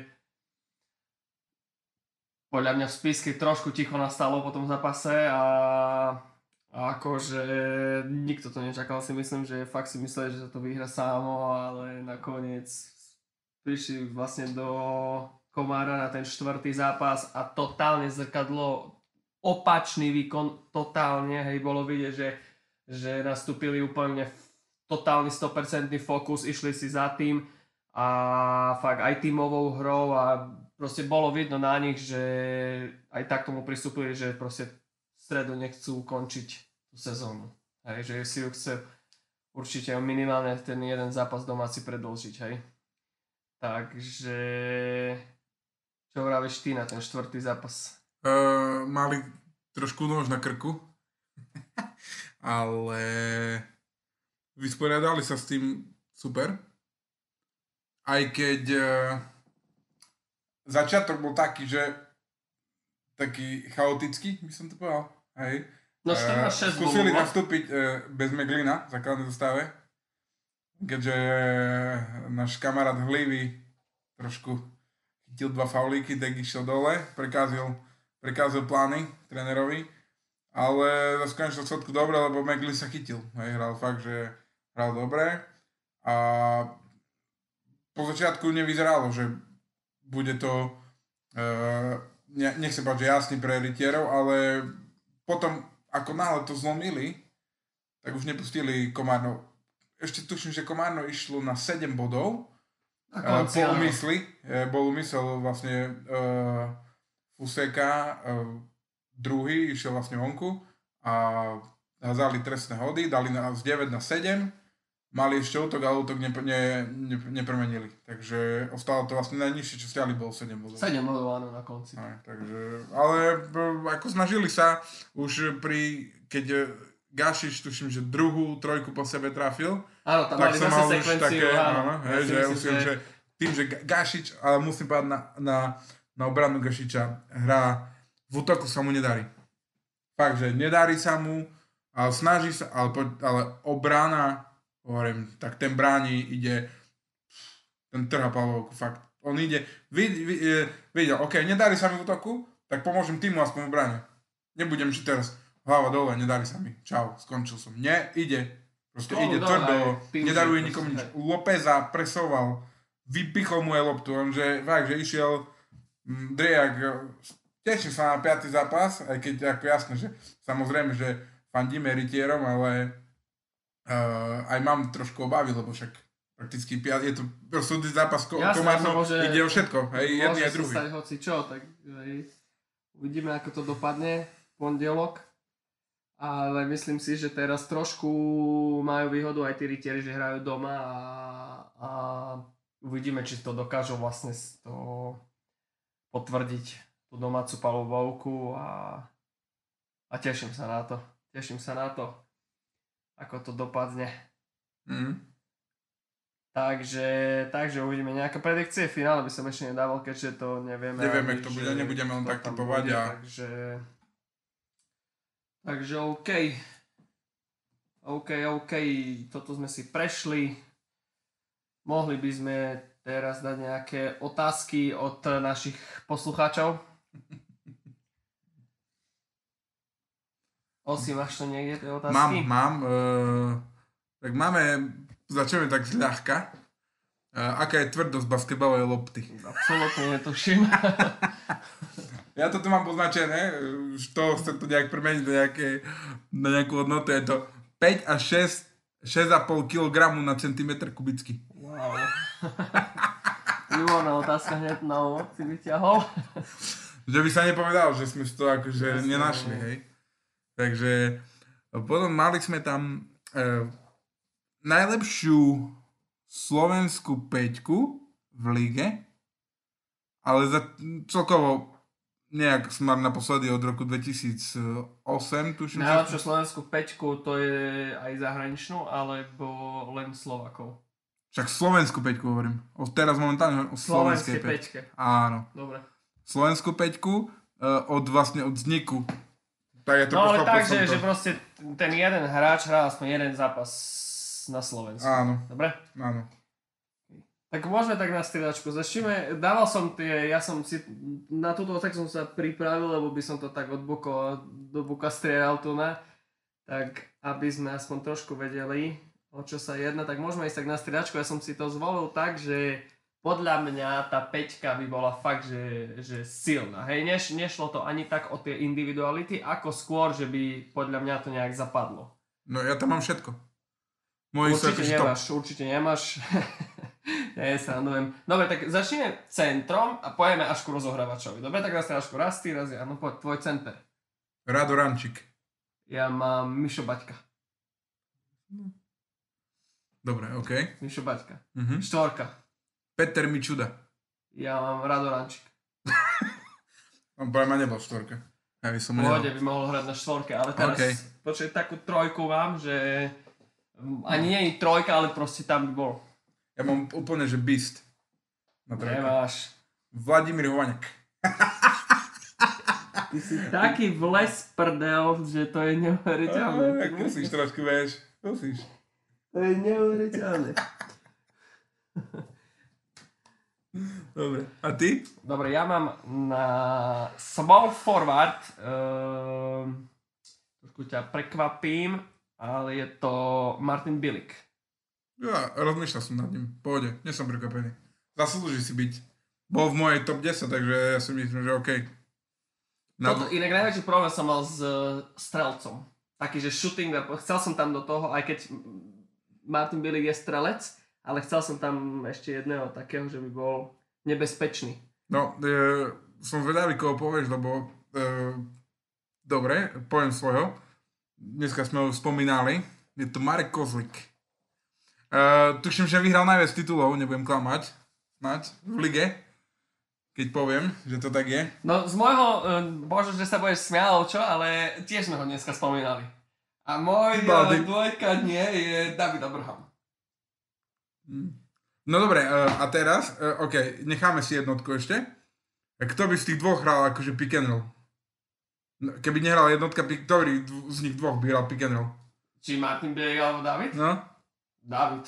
podľa mňa v Spiske trošku ticho nastalo po tom zápase a, a akože nikto to nečakal, si myslím, že fakt si mysleli, že sa to vyhra samo, ale nakoniec prišli vlastne do Komára na ten štvrtý zápas a totálne zrkadlo opačný výkon, totálne, hej, bolo vidieť, že že nastúpili úplne totálny sto percent fokus, išli si za tým a fakt aj tímovou hrou a proste bolo vidno na nich, že aj tak tomu pristúpili, že proste v stredu nechcú končiť tú sezónu. Hej, že si ju chce určite minimálne ten jeden zápas domáci predĺžiť, hej. Takže čo vravíš ty na ten štvrtý zápas? Uh, mali trošku nôž na krku, ale vysporiadali sa s tým super. Aj keď uh, začiatok bol taký, že taký chaotický, by som to povedal. Hej. No štrnásť šesť uh, skúsili bolo. nastúpiť uh, bez Meglina v základnej zostave, keďže náš kamarát Hlivy trošku chytil dva faulíky, tak išiel dole, prekázil, prekázil plány trénerovi, ale za skončil schodku dobre, lebo Meglin sa chytil. Hej, hral fakt, že hral dobre a po začiatku nevyzeralo, že bude to uh, ne, nechcem povedať, že jasný pre rytierov, ale potom ako náhle to zlomili, tak už nepustili Komárno. Ešte tuším, že Komárno išlo na sedem bodov. Uh, po umysli, uh, bol umysel vlastne uh, Fuseka, uh, druhý išiel vlastne vonku a hazali trestné hody, dali nás deväť na sedem, mali ešte útok, ale útok ne, ne, ne, nepremenili. Takže ostalo to vlastne najnižšie, čo stiahli, bolo sedem bodov. sedem bodov, áno, na konci. Aj, takže, ale uh, ako snažili sa už pri, keď Gašič, tuším, že druhú trojku po sebe trafil. Áno, tam tak mali som zase mal už sekvenciu. také, Áno, áno, hej, ja si že, myslím, myslím, že... že tým, že Gašič, ale musím povedať na, na, na obranu Gašiča, hrá v útoku sa mu nedarí. Fakt, že nedarí sa mu, ale snaží sa, ale, ale obrana, hovorím, tak ten bráni, ide, ten trhá Pavlovku, fakt. On ide, vid, vid, videl, ok, nedarí sa mi v útoku, tak pomôžem týmu aspoň v bráne. Nebudem si teraz hlava dole, nedarí sa mi. Čau, skončil som. Nie, ide. Proste No, ide no, tvrdo, aj, nedaruje že nikomu nič. proste, Lópeza presoval, vypichol mu aj loptu, on že fakt, že išiel mm, Drejak, teším sa na piaty zápas, aj keď ako jasné, že samozrejme, že fandíme rytierom, ale uh, aj mám trošku obavy, lebo však prakticky piaty, je to súdny zápas, ko, Jasné, Komárno, môže- ide o všetko, hej, jedný Môže aj sa druhý. stať hoci čo, tak hej, uvidíme, ako to dopadne v pondelok. Ale myslím si, že teraz trošku majú výhodu aj tí rytieri, že hrajú doma a, a uvidíme, či to dokážu vlastne to potvrdiť, tú domácu palubovku a, a teším sa na to. Teším sa na to, ako to dopadne. Mm. Takže, takže uvidíme nejaké predikcie. Finále by som ešte nedával, keďže to nevieme. Nevieme, ani, kto že bude, nebudeme len kto tak tam typovať bude, a... Takže, takže OK. OK, OK. Toto sme si prešli. Mohli by sme teraz dať nejaké otázky od našich poslucháčov. Osi, máš to niekde, tie otázky? Mám, mám. Uh, tak máme, začneme tak zľahka. Uh, aká je tvrdosť basketbalovej lopty? Absolutne netuším. Ja to tu mám poznačené, už to chcem to nejak premeniť do nejakej, na nejakú hodnotu. Je to päť až šesť, šesť a pol kilogramu na centimetr kubický. Wow. Výborná otázka hneď na úvod si vyťahol. Že by sa nepovedalo, že sme si to akože Jasne. nenašli, hej. Takže potom mali sme tam e, najlepšiu slovenskú peťku v lige, ale za celkovo nejak sme mali naposledy od roku dvetisícosem, tuším. Najlepšiu slovenskú peťku, to je aj zahraničnú, alebo len Slovakov? Však slovenskú peťku hovorím. O, teraz momentálne hovorím o slovenskej Slovenskej peťke. peťke. Áno. Dobre. Slovenskú peťku e, od vlastne od vzniku. Tak je to No ale pochopil tak, som že, to. že proste ten jeden hráč hral aspoň jeden zápas na Slovensku. Áno, Dobre? áno. Tak môžeme tak na striedačku. Začneme, dával som tie, ja som si, na túto tak som sa pripravil, lebo by som to tak od buko, do buka striedal tu na, tak aby sme aspoň trošku vedeli, o čo sa jedná, tak môžeme ísť tak na striedačku. Ja som si to zvolil tak, že podľa mňa tá peťka by bola fakt, že, že silná. Hej, Neš, nešlo to ani tak o tie individuality, ako skôr, že by podľa mňa to nejak zapadlo. No ja tam mám všetko. Moji sú Určite akože top. nemáš, určite nemáš. Ja srandujem. Dobre, tak začneme centrom a pojeme až ku rozohrávačovi. Dobre, tak raz ty Ašku, raz ty, raz ja. No poď, tvoj center. Rado Rančík. Ja mám Mišo Baťka. Dobre, okej. Mišo Baťka. Mhm. Štvorka. Peter Mičuda. Ja mám Radorančík. On podľa ma nebol štvorka. Ja by som mu Pôjde nedal. by mohol hrať na štvorke, ale teraz Okay. počkaj, takú trojku mám, že mm, ani nie je trojka, ale proste tam by bol. Ja mám úplne, že Beast. Na trojke. Nemáš. Vladimír Hovanek. Ty si taký vles prdel, že to je neuveriteľné. Á, Musíš trošku, vieš. Musíš. To je neuveriteľné. Dobre. A ty? Dobre, ja mám na small forward, um, trošku ťa prekvapím, ale je to Martin Bilic. Ja rozmýšľal som nad ním. Pôjde. Nie som prekvapený. Zaslúži si byť. Bol v mojej top desať, takže ja si myslím, že OK. Na... Toto, inak najväčší problém som mal s uh, strelcom. Taký, že shooting, chcel som tam do toho, aj keď Martin Bilic je strelec, ale chcel som tam ešte jedného takého, že by bol nebezpečný. No, e, som zvedavý, koho povieš, lebo e, dobre, poviem svojho. Dneska sme ho spomínali. Je to Marek Kozlik. E, tuším, že vyhral najviac titulov, nebudem klamať. Snať, v lige. Keď poviem, že to tak je. No z môjho, uh, bože, že sa budeš smiať, čo, ale tiež sme ho dneska spomínali. A môj uh, dvojka nie je David Abraham. No dobre, a teraz, ok, necháme si jednotku ešte. Kto by z tých dvoch hral akože pick and roll? Keby nehral jednotka, ktorý z nich dvoch by hral pick and roll? Či Martin Bilic alebo David? No? David.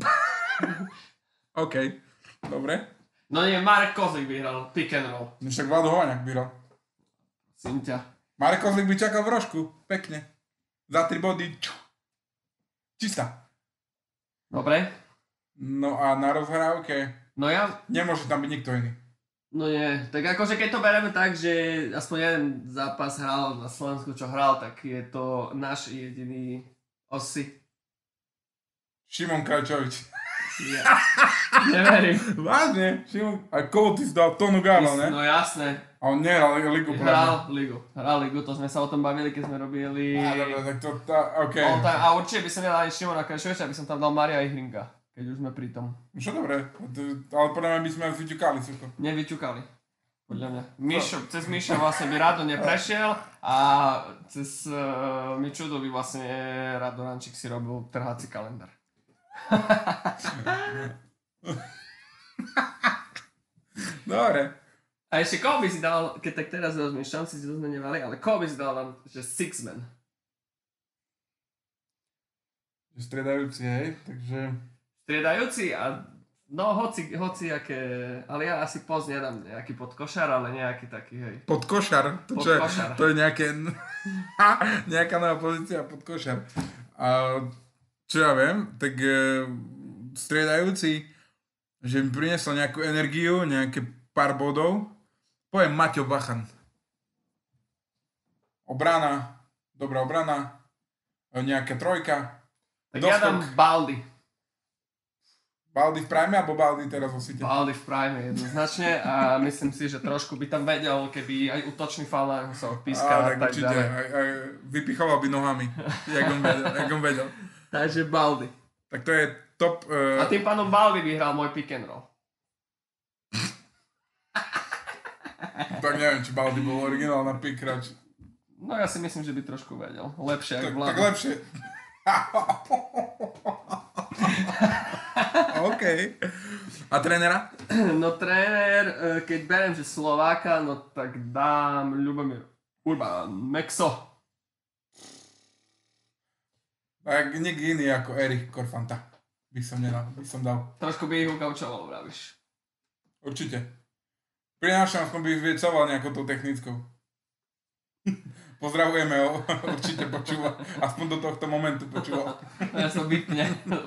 OK, dobre. No nie, Marek Kozlik by hral pick and roll. No však Vlado Hovanek by hral. Sím ťa. Marek Kozlik by čakal v rožku, pekne. Za tri body, ču. Čistá. Dobre. No a na rozhrávke No ja, nemôže tam byť nikto iný. no nie, tak akože keď to bereme tak, že aspoň jeden zápas hral na Slovensku, čo hral, tak je to náš jediný osi. Šimon Krajčovič. Ja. Neverím. Vážne? Šimon, a koho ty si dal Tonu Gala, ne? No jasné. A on nehral ligu. Hral ligu. Hral ligu, to sme sa o tom bavili, keď sme robili... Á, dobre, tak to, tá, okej. Okay. A určite by som nedal ani Šimona Krajčoviča, aby som tam dal Maria Ihringa, keď už sme pri tom. Čo dobre, ale podľa mňa by sme vyťukali sucho. Nevyťukali. Podľa mňa. Mišo, cez Miša vlastne by Rado neprešiel a cez uh, Mičudu by vlastne Rado Rančík si robil trhací kalendár. Dobre. A ešte koho by si dal, keď tak teraz rozmýšľam, si si to zmenevali, ale koho by si dal tam, že six man? Striedajúci, hej, takže... Striedajúci a no hoci, hoci aké, ale ja asi poz nedám nejaký podkošar, ale nejaký taký, hej. Podkošar, to, čo je, Podkošar. to je nejaké, nejaká nová pozícia podkošar. A čo ja viem, tak e, striedajúci, že mi priniesol nejakú energiu, nejaké pár bodov, poviem Maťo Bachan. Obrana, dobrá obrana, e, nejaká trojka. Tak ja dám Baldy. Baldy v prime alebo Baldy teraz vo City? Baldy v prime jednoznačne a myslím si, že trošku by tam vedel, keby aj útočný faul na sa odpíska a tak určite, ďalej. aj, aj vypichoval by nohami, jak on vedel. Jak on vedel. Takže Baldy. Tak to je top... Uh... A tým pánom Baldy vyhral môj pick and roll. Tak neviem, či Baldy bol originál na pick radši. No ja si myslím, že by trošku vedel. Lepšie Tak, ako tak Vlado. lepšie. OK. A trénera? No tréner, e, keď beriem, že Slováka, no tak dám Ľubomír Urban, Mexo. Tak nik iný ako Erich Korfanta. By som nedal, by som dal. Trošku by ich ukaučoval, vravíš. Určite. Prinášam, som by zviecoval nejakou tou technickou. Pozdravujeme ho, určite počúva. Aspoň do tohto momentu počúval. Ja som vypne.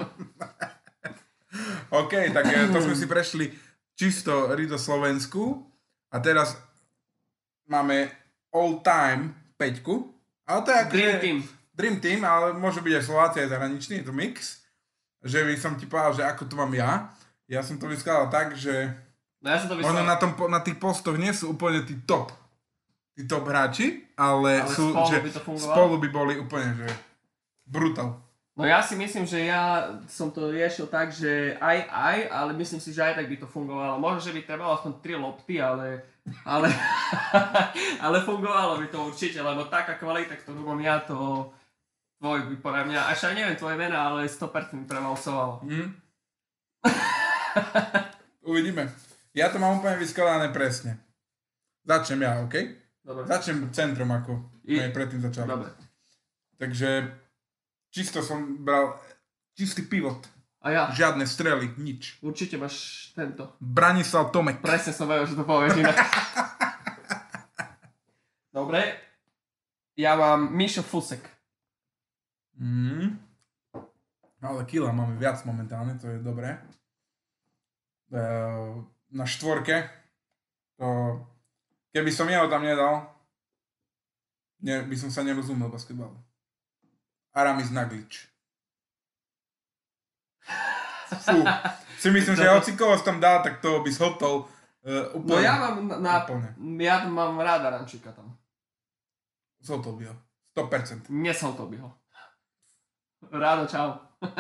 OK, tak to sme si prešli čisto Rido Slovensku. A teraz máme all time päťku. Ale to je ako, Dream že- Team. Dream Team, ale môže byť aj Slováci, aj zahraničný, je to mix. Že by som ti povedal, že ako to mám ja. Ja som to vyskladal tak, že No ja som to možno vyslal. na, tom, po- na tých postoch nie sú úplne tí top. Tí top hráči, ale, Ale sú, spolu že by to fungovalo? spolu by boli úplne, že brutal. No ja si myslím, že ja som to riešil tak, že aj aj, ale myslím si, že aj tak by to fungovalo. Možno, že by trebalo aspoň tri lopty, ale, ale, ale fungovalo by to určite, lebo taká kvalita, ktorú mám ja, to tvoj by podľa mňa, až aj neviem tvoje mena, ale sto percent prevalsovalo. Hm? Uvidíme. Ja to mám úplne vyskladané presne. Začnem ja, OK? Dobre. Začnem centrom, ako I... sme predtým začali. Dobre. Takže čisto som bral čistý pivot. A ja? Žiadne strely, nič. Určite máš tento. Branislav Tomek. Presne som vedel, že to povieš inak. Dobre. Ja mám Mišo Fusek. Mm. Ale kila máme viac momentálne, to je dobré. Uh, na štvorke, to, keby som jeho tam nedal, ne, by som sa nerozumel basketbalu. Aramis Naglič. Fú, si myslím, že hocikoho tam dal, tak to by zhotol uh, úplne. No ja mám, na, úplne. ja mám ráda Rančíka tam. Zhotol by ho. sto percent. Nesoltol by ho. Rádo, čau.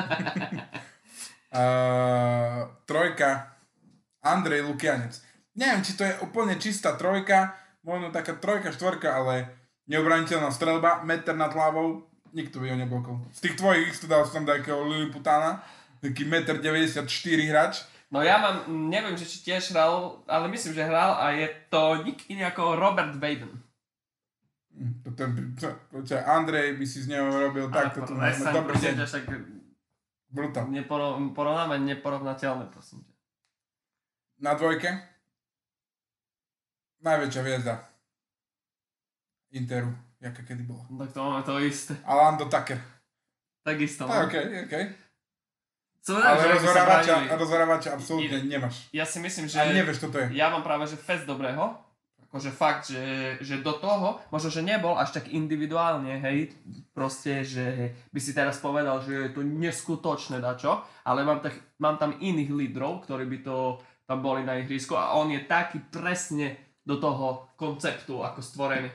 uh, trojka. Andrej Lukianec. Neviem, či to je úplne čistá trojka, možno taká trojka, štvorka, ale neobraniteľná strelba, meter nad hlavou, nikto by ho neblokol. Z tých tvojich to dal som takého Lilliputana, taký meter deväťdesiatštyri hráč. No ja mám, neviem, že či tiež hral, ale myslím, že hral a je to nik iný ako Robert Vaden. To ten, čo, čo, Andrej by si z neho robil takto. To máme dobrý deň. Brutál. Porovnáme neporovnateľné, prosím ťa. Na dvojke najväčšia hviezda Interu, jaká kedy bola. Tak to máme to isté. Alando Tucker. Takisto. Ah, ok, ok. Som ale rozhorávača, rozhorávača absolútne nemáš. Ja si myslím, že... A nevieš, čo to je. Ja mám práve, že fest dobrého. Akože fakt, že, že do toho, možno, že nebol až tak individuálne, hej, proste, že by si teraz povedal, že je to neskutočné dačo, ale mám, tak, mám tam iných lídrov, ktorí by to tam boli na ihrisku a on je taký presne do toho konceptu ako stvorený.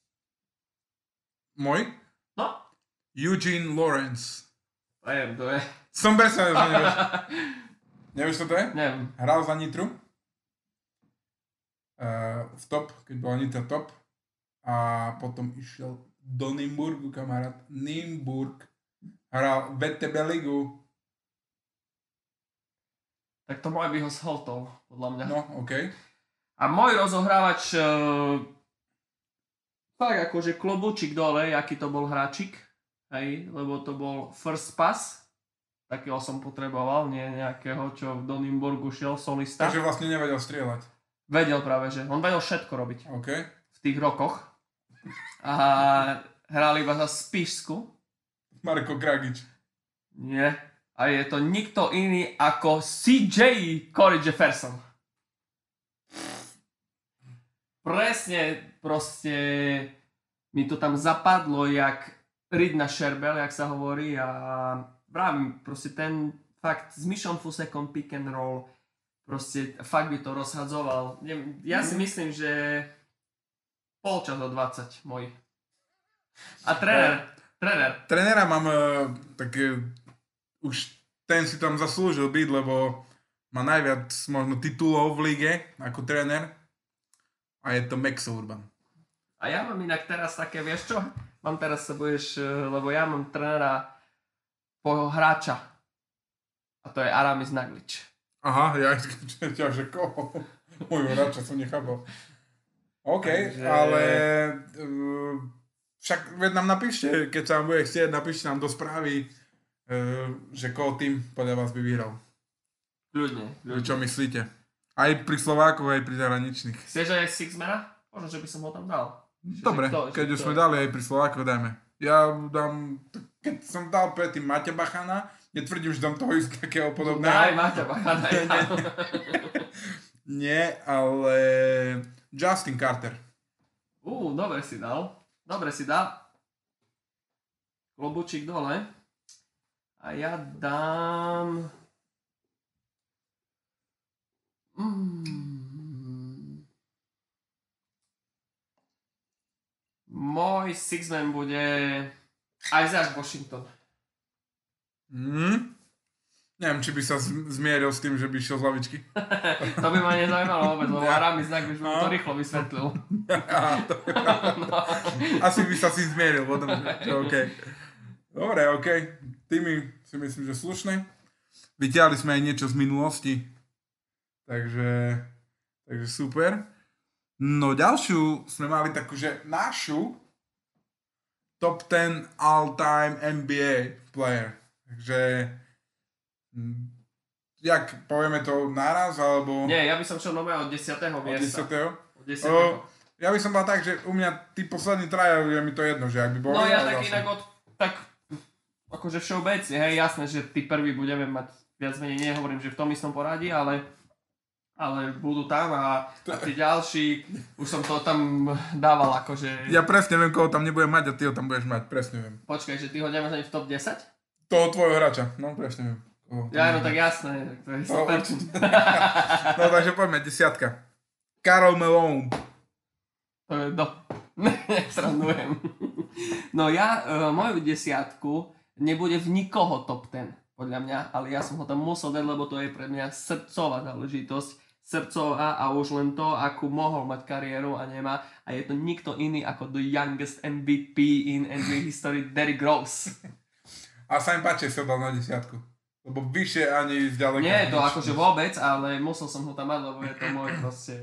Môj? No? Eugene Lawrence. Neviem, to je. Som presne, že nevieš. Nevieš, čo to je? Neviem. Hral za Nitru. Uh, v top, keď bola Nitra top. A potom išiel do Nymburgu, kamarát. Nymburg. Hral vé té bé ligu. Tak to môj by ho sholtol, podľa mňa. No, okej. Okay. A môj rozohrávač, uh, tak akože klobúčik dole, aký to bol hráčik, hej, lebo to bol first pass, takého som potreboval, nie nejakého, čo v Donimburgu šiel, solista. Takže vlastne nevedel strieľať. Vedel práve, že on vedel všetko robiť. Okay. V tých rokoch. A hral iba za Spišsku. Marko Kragič. Nie. A je to nikto iný ako C J Corey Jefferson. Presne, proste mi to tam zapadlo, jak ryd na šerbel, jak sa hovorí, a vravím, proste ten fakt s Mišom Fusekom pick and roll, proste fakt by to rozhadzoval. Ja si myslím, že polčas o dvadsať môj. A tréner, tréner. Trénera mám uh, tak uh, už ten si tam zaslúžil byť, lebo má najviac možno titulov v lige ako tréner. A je to Max Urban. A ja mám inak teraz také, vieš čo? Mám teraz sa budeš, lebo ja mám trénera po hráča. A to je Aramis Naglič. Aha, ja ja, že koho? Môjho hráča som nechápal. OK, Takže... ale uh, však veď nám napíšte, keď sa vám bude chcieť, napíšte nám do správy, uh, že koho tým podľa vás by vyhral. Ľudne, ľudne. Čo myslíte? Aj pri Slovákoch, aj pri zahraničných. Chceš aj Sixmana? Možno, že by som ho tam dal. Dobre, kto, keď už sme dali aj pri Slovákoch, dajme. Ja dám, keď som dal predtým Maťa Bachana, netvrdím, že dám toho takého podobného. Daj Maťa Bachana. Nie, ale Justin Carter. Ú, dobre si dal. Dobre si dal. Klobučík dole. A ja dám... Mm. Môj sixman bude Isaac Washington. Mm. Neviem, či by sa z- zmieril s tým, že by išiel z lavičky. To by ma nezaujímalo vôbec, lebo Ja. Aramis Znak by mu to No. rýchlo vysvetlil. Á, to je pravda. No. Asi by sa si zmieril potom. Čo, okay. Dobre, OK. Týmy si myslím, že slušné. Vyťahli sme aj niečo z minulosti. Takže, takže super. No ďalšiu sme mali takú, že našu top ten all-time N B A player. Takže hm, jak povieme to naraz, alebo Nie, ja by som šiel nové od desiateho od miesta. desiateho? Od desiateho. Ja by som bol tak, že u mňa tí poslední traja, je mi to jedno, že ak by boli. No ja ale tak dal inak som. od, tak akože všeobecne, hej, jasné, že tí prví budeme mať viac menej, nehovorím, že v tom istom poradí, ale ale budú tam a, a tí ďalší, už som to tam dával akože... Ja presne viem, koho tam nebudem mať a ty ho tam budeš mať, presne viem. Počkaj, že ty ho nemáš ani v top desať? Toho tvojho hráča, no presne viem. Koho tam Ja, no budeš tak mať. jasné, to je No, super. určite. No takže poďme, desiatka. Karol Malone. To je do... Nesrandujem. No ja, uh, moju desiatku nebude v nikoho top ten, podľa mňa, ale ja som ho tam musel dať, lebo to je pre mňa srdcová záležitosť. Srdcová a už len to, akú mohol mať kariéru a nemá. A je to nikto iný ako the youngest M V P in N B A history, Derrick Rose. A sa im páči, si ho dal na desiatku. Lebo vyššie ani zďaleka. Nie je to nič. akože vôbec, ale musel som ho tam mať, lebo je to môj proste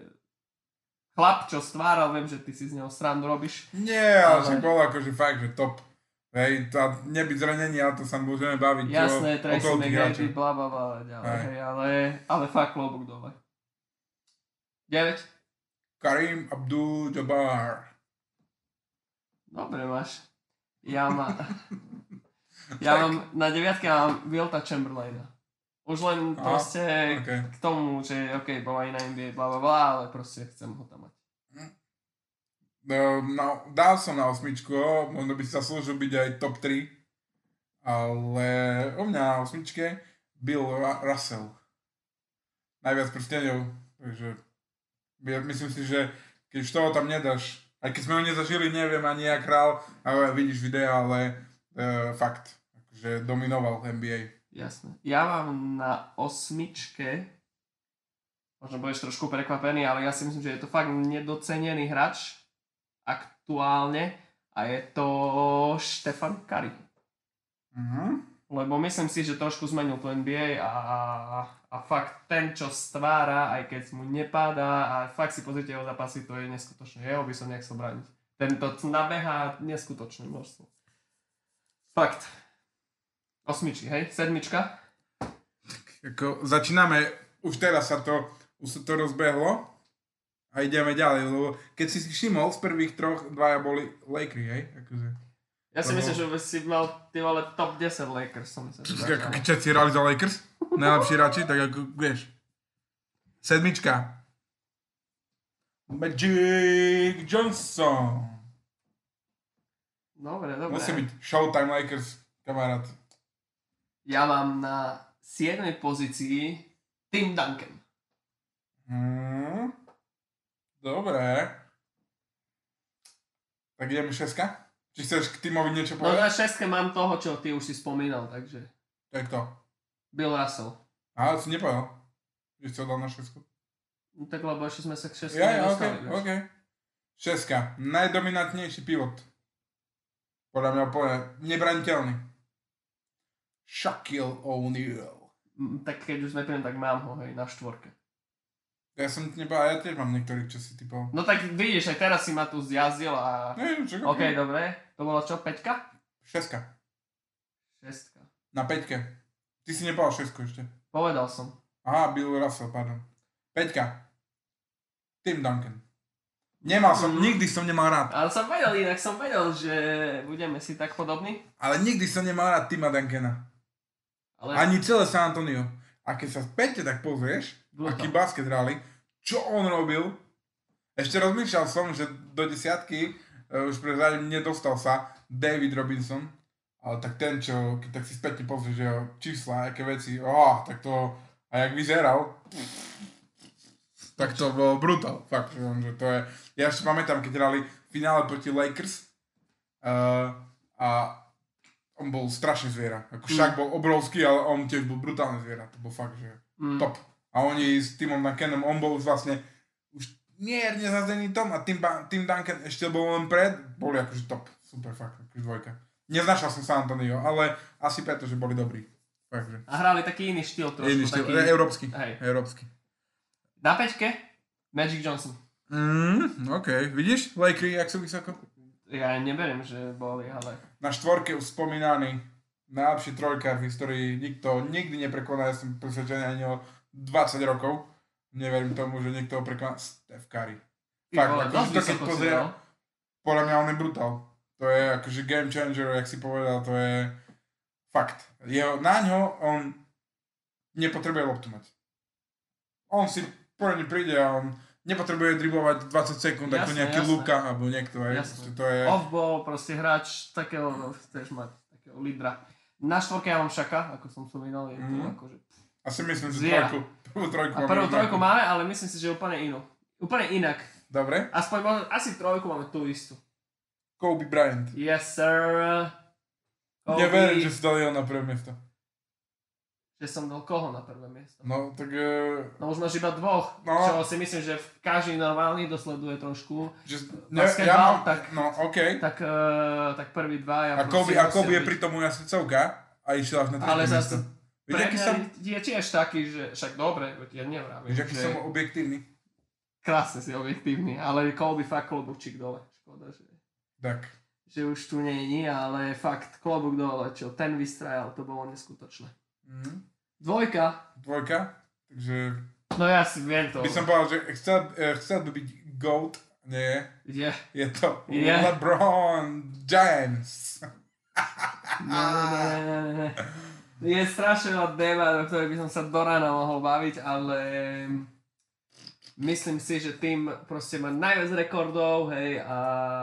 chlap, čo stváral, viem, že ty si z neho srandu robíš. Nie, ale Ale- však bol akože fakt, že top. Hej, tá nebyť zranení, ale to sa môžeme baviť. Jasné, o- Tracy okolo tých McGrady, hráčov. bla bla bla, ďalej, Aj. hej, ale, ale fakt klobúk dole. deväť. Karim Abdul-Jabbar. Dobre máš. Ja, má... ja mám, na deviatke mám Wilta Chamberlaina. Už len Aha, proste okej. k tomu, že ok, bola iná N B A, bla bla bla, ale proste chcem ho tam mať. No, no, dal som na osmičku, možno by si zaslúžil byť aj top tri, ale u mňa na osmičke Bill Ra- Russell. Najviac prsteňov, takže ja myslím si, že keď už toho tam nedáš, aj keď sme ho nezažili, neviem ani jak hral, ale vidíš videa, ale uh, fakt, že dominoval N B A. Jasné. Ja mám na osmičke, možno budeš trošku prekvapený, ale ja si myslím, že je to fakt nedocenený hráč aktuálne a je to Stephen Curry. Mhm. Lebo myslím si, že trošku zmenil tú N B A a, a fakt ten, čo stvára, aj keď mu nepáda a fakt si pozrite jeho zápasy, to je neskutočné. Jeho by som nechcel brániť. Tento nabehá neskutočné množstvo. Fakt. Osmičky, hej? Sedmička? Ako, začíname, už teraz sa to, už sa to rozbehlo a ideme ďalej, lebo keď si si všimol, z prvých troch dvaja boli Lakers, hej? Akože. Ja si Lebo- myslím, že by si mal ty vole top desať Lakers. Som myslím, že Ako začal. keď všetci hrali za Lakers, najlepší hráči, tak ako vieš. Sedmička. Magic Johnson. Dobre, dobre. Musí byť Showtime Lakers, kamarát. Ja mám na siedmej pozícii Tim Duncan. Hmm. Dobre. Tak ideme šeska? Či chceš k Timovi niečo No povedať? na šestke mám toho, čo ty už si spomínal, takže To je kto? Bill Russell. Aha, si nepovedal. Že si ho dal na šesku. No tak lebo ešte sme sa k šestke Ja, ja, ok, nedostali. vieš. ok. Šeska. Najdominantnejší pivot. Podľa mňa úplne nebraniteľný. Shaquille O'Neal. Mm, Tak keď už sme pri ňom, tak mám ho, hej, na štvorke. Ja som ti nepovedal, ja tiež mám niektorých, čo si typol. No tak vidíš, aj teraz si ma tu zjazdil a... Ne, čo, OK, dobre. To bolo čo, peťka? Šeska. Šestka. Na peťke. Ty si nepovedal šesku ešte. Povedal som. Aha, Bill Russell, pardon. Peťka. Tim Duncan. Nemal som, Mm. nikdy som nemal rád. Ale som vedel, inak som vedel, že budeme si tak podobní. Ale nikdy som nemal rád Tima Duncana. Ale Ani celé San Antonio. A keď sa späť tak pozrieš, Brutál. aký basket hrali, čo on robil, ešte rozmýšľal som, že do desiatky uh, už prezradím nedostal sa David Robinson, ale tak ten, čo, keď tak si späť pozrieš jeho čísla, aké veci, oh, tak to, a jak vyzeral, tak to bol brutál, fakt, že on, že to je, ja ešte pamätám, keď hrali v finále proti Lakers uh, a on bol strašný zviera. Ako Shaq mm. bol obrovský, ale on tiež bol brutálny zviera. To bol fakt, že mm. top. A oni s Timom Duncanom, on bol už vlastne už mierne za Zenitom a Tim, Tim Duncan ešte bol len pred, boli akože top. Super, fakt, akože dvojka. Neznašal som San Antonio, ale asi preto, že boli dobrí. Fakt, že. A hrali taký iný štýl trošku. Iný štýl, taký... európsky. Hej. Európsky. Na peťke? Magic Johnson. Mm, OK. Vidíš? Lakery, jak sú vysoko? Ja neberiem, že boli, ale... Na štvorke už spomínaný najlepší trojkár v histórii. Nikto nikdy neprekoná, ja som presvedčený ani o dvadsať rokov. Neverím tomu, že niekto ho prekoná. Steph Curry. Fakt, akože to keď pozrie, podľa mňa on je brutál. To je akože game changer, jak si povedal, to je fakt. Jeho, na ňo on nepotrebuje loptu mať. On si poradne príde a on nepotrebuje driblovať dvadsať sekúnd, jasne, ako nejaký jasne. Luka, alebo niekto. To je... Off-ball, proste hráč takého, chceš mať takého lídra. Na štvorke ja mám Shaka, ako som spomínal, je to mm. akože... Asi myslím, že trojku, prvú trojku máme. A prvú trojku máme, ale myslím si, že úplne inú. Úplne inak. Dobre. Aspoň asi trojku máme tú istú. Kobe Bryant. Yes, sir. Kobe. Neverím, že si dali ho na prvé miesto. Že som dal koho na prvé miesto? No, tak... Uh... No už máš iba dvoch, no. Čo si myslím, že každý normálny dosleduje trošku. Že... Ne, ja mám... tak, no, okej. Okay. Tak, uh, tak prvý dva... Ja a Kobe, a Kobe je pri tom moja srdcovka a išiel až na tretie miesto. Ale zase som... je tiež taký, že však dobre, ja nevrávim. Víš, aký som objektívny? Krásne si objektívny, ale Kobe fakt klobúčik dole. Škoda, že... Tak. Že už tu nie je, ale fakt klobúk dole, čo ten vystrajal, to bolo neskutočné. Mm. Dvojka. Dvojka, takže... No ja si viem to. By som povedal, že chcel, chcel by byť GOAT, nie. Je. Je to je. LeBron James. Ne, ne, ne, ne. Je strašne veľa debat, o ktorej by som sa do rána mohol baviť, ale... Myslím si, že tým proste má najviac rekordov, hej, a...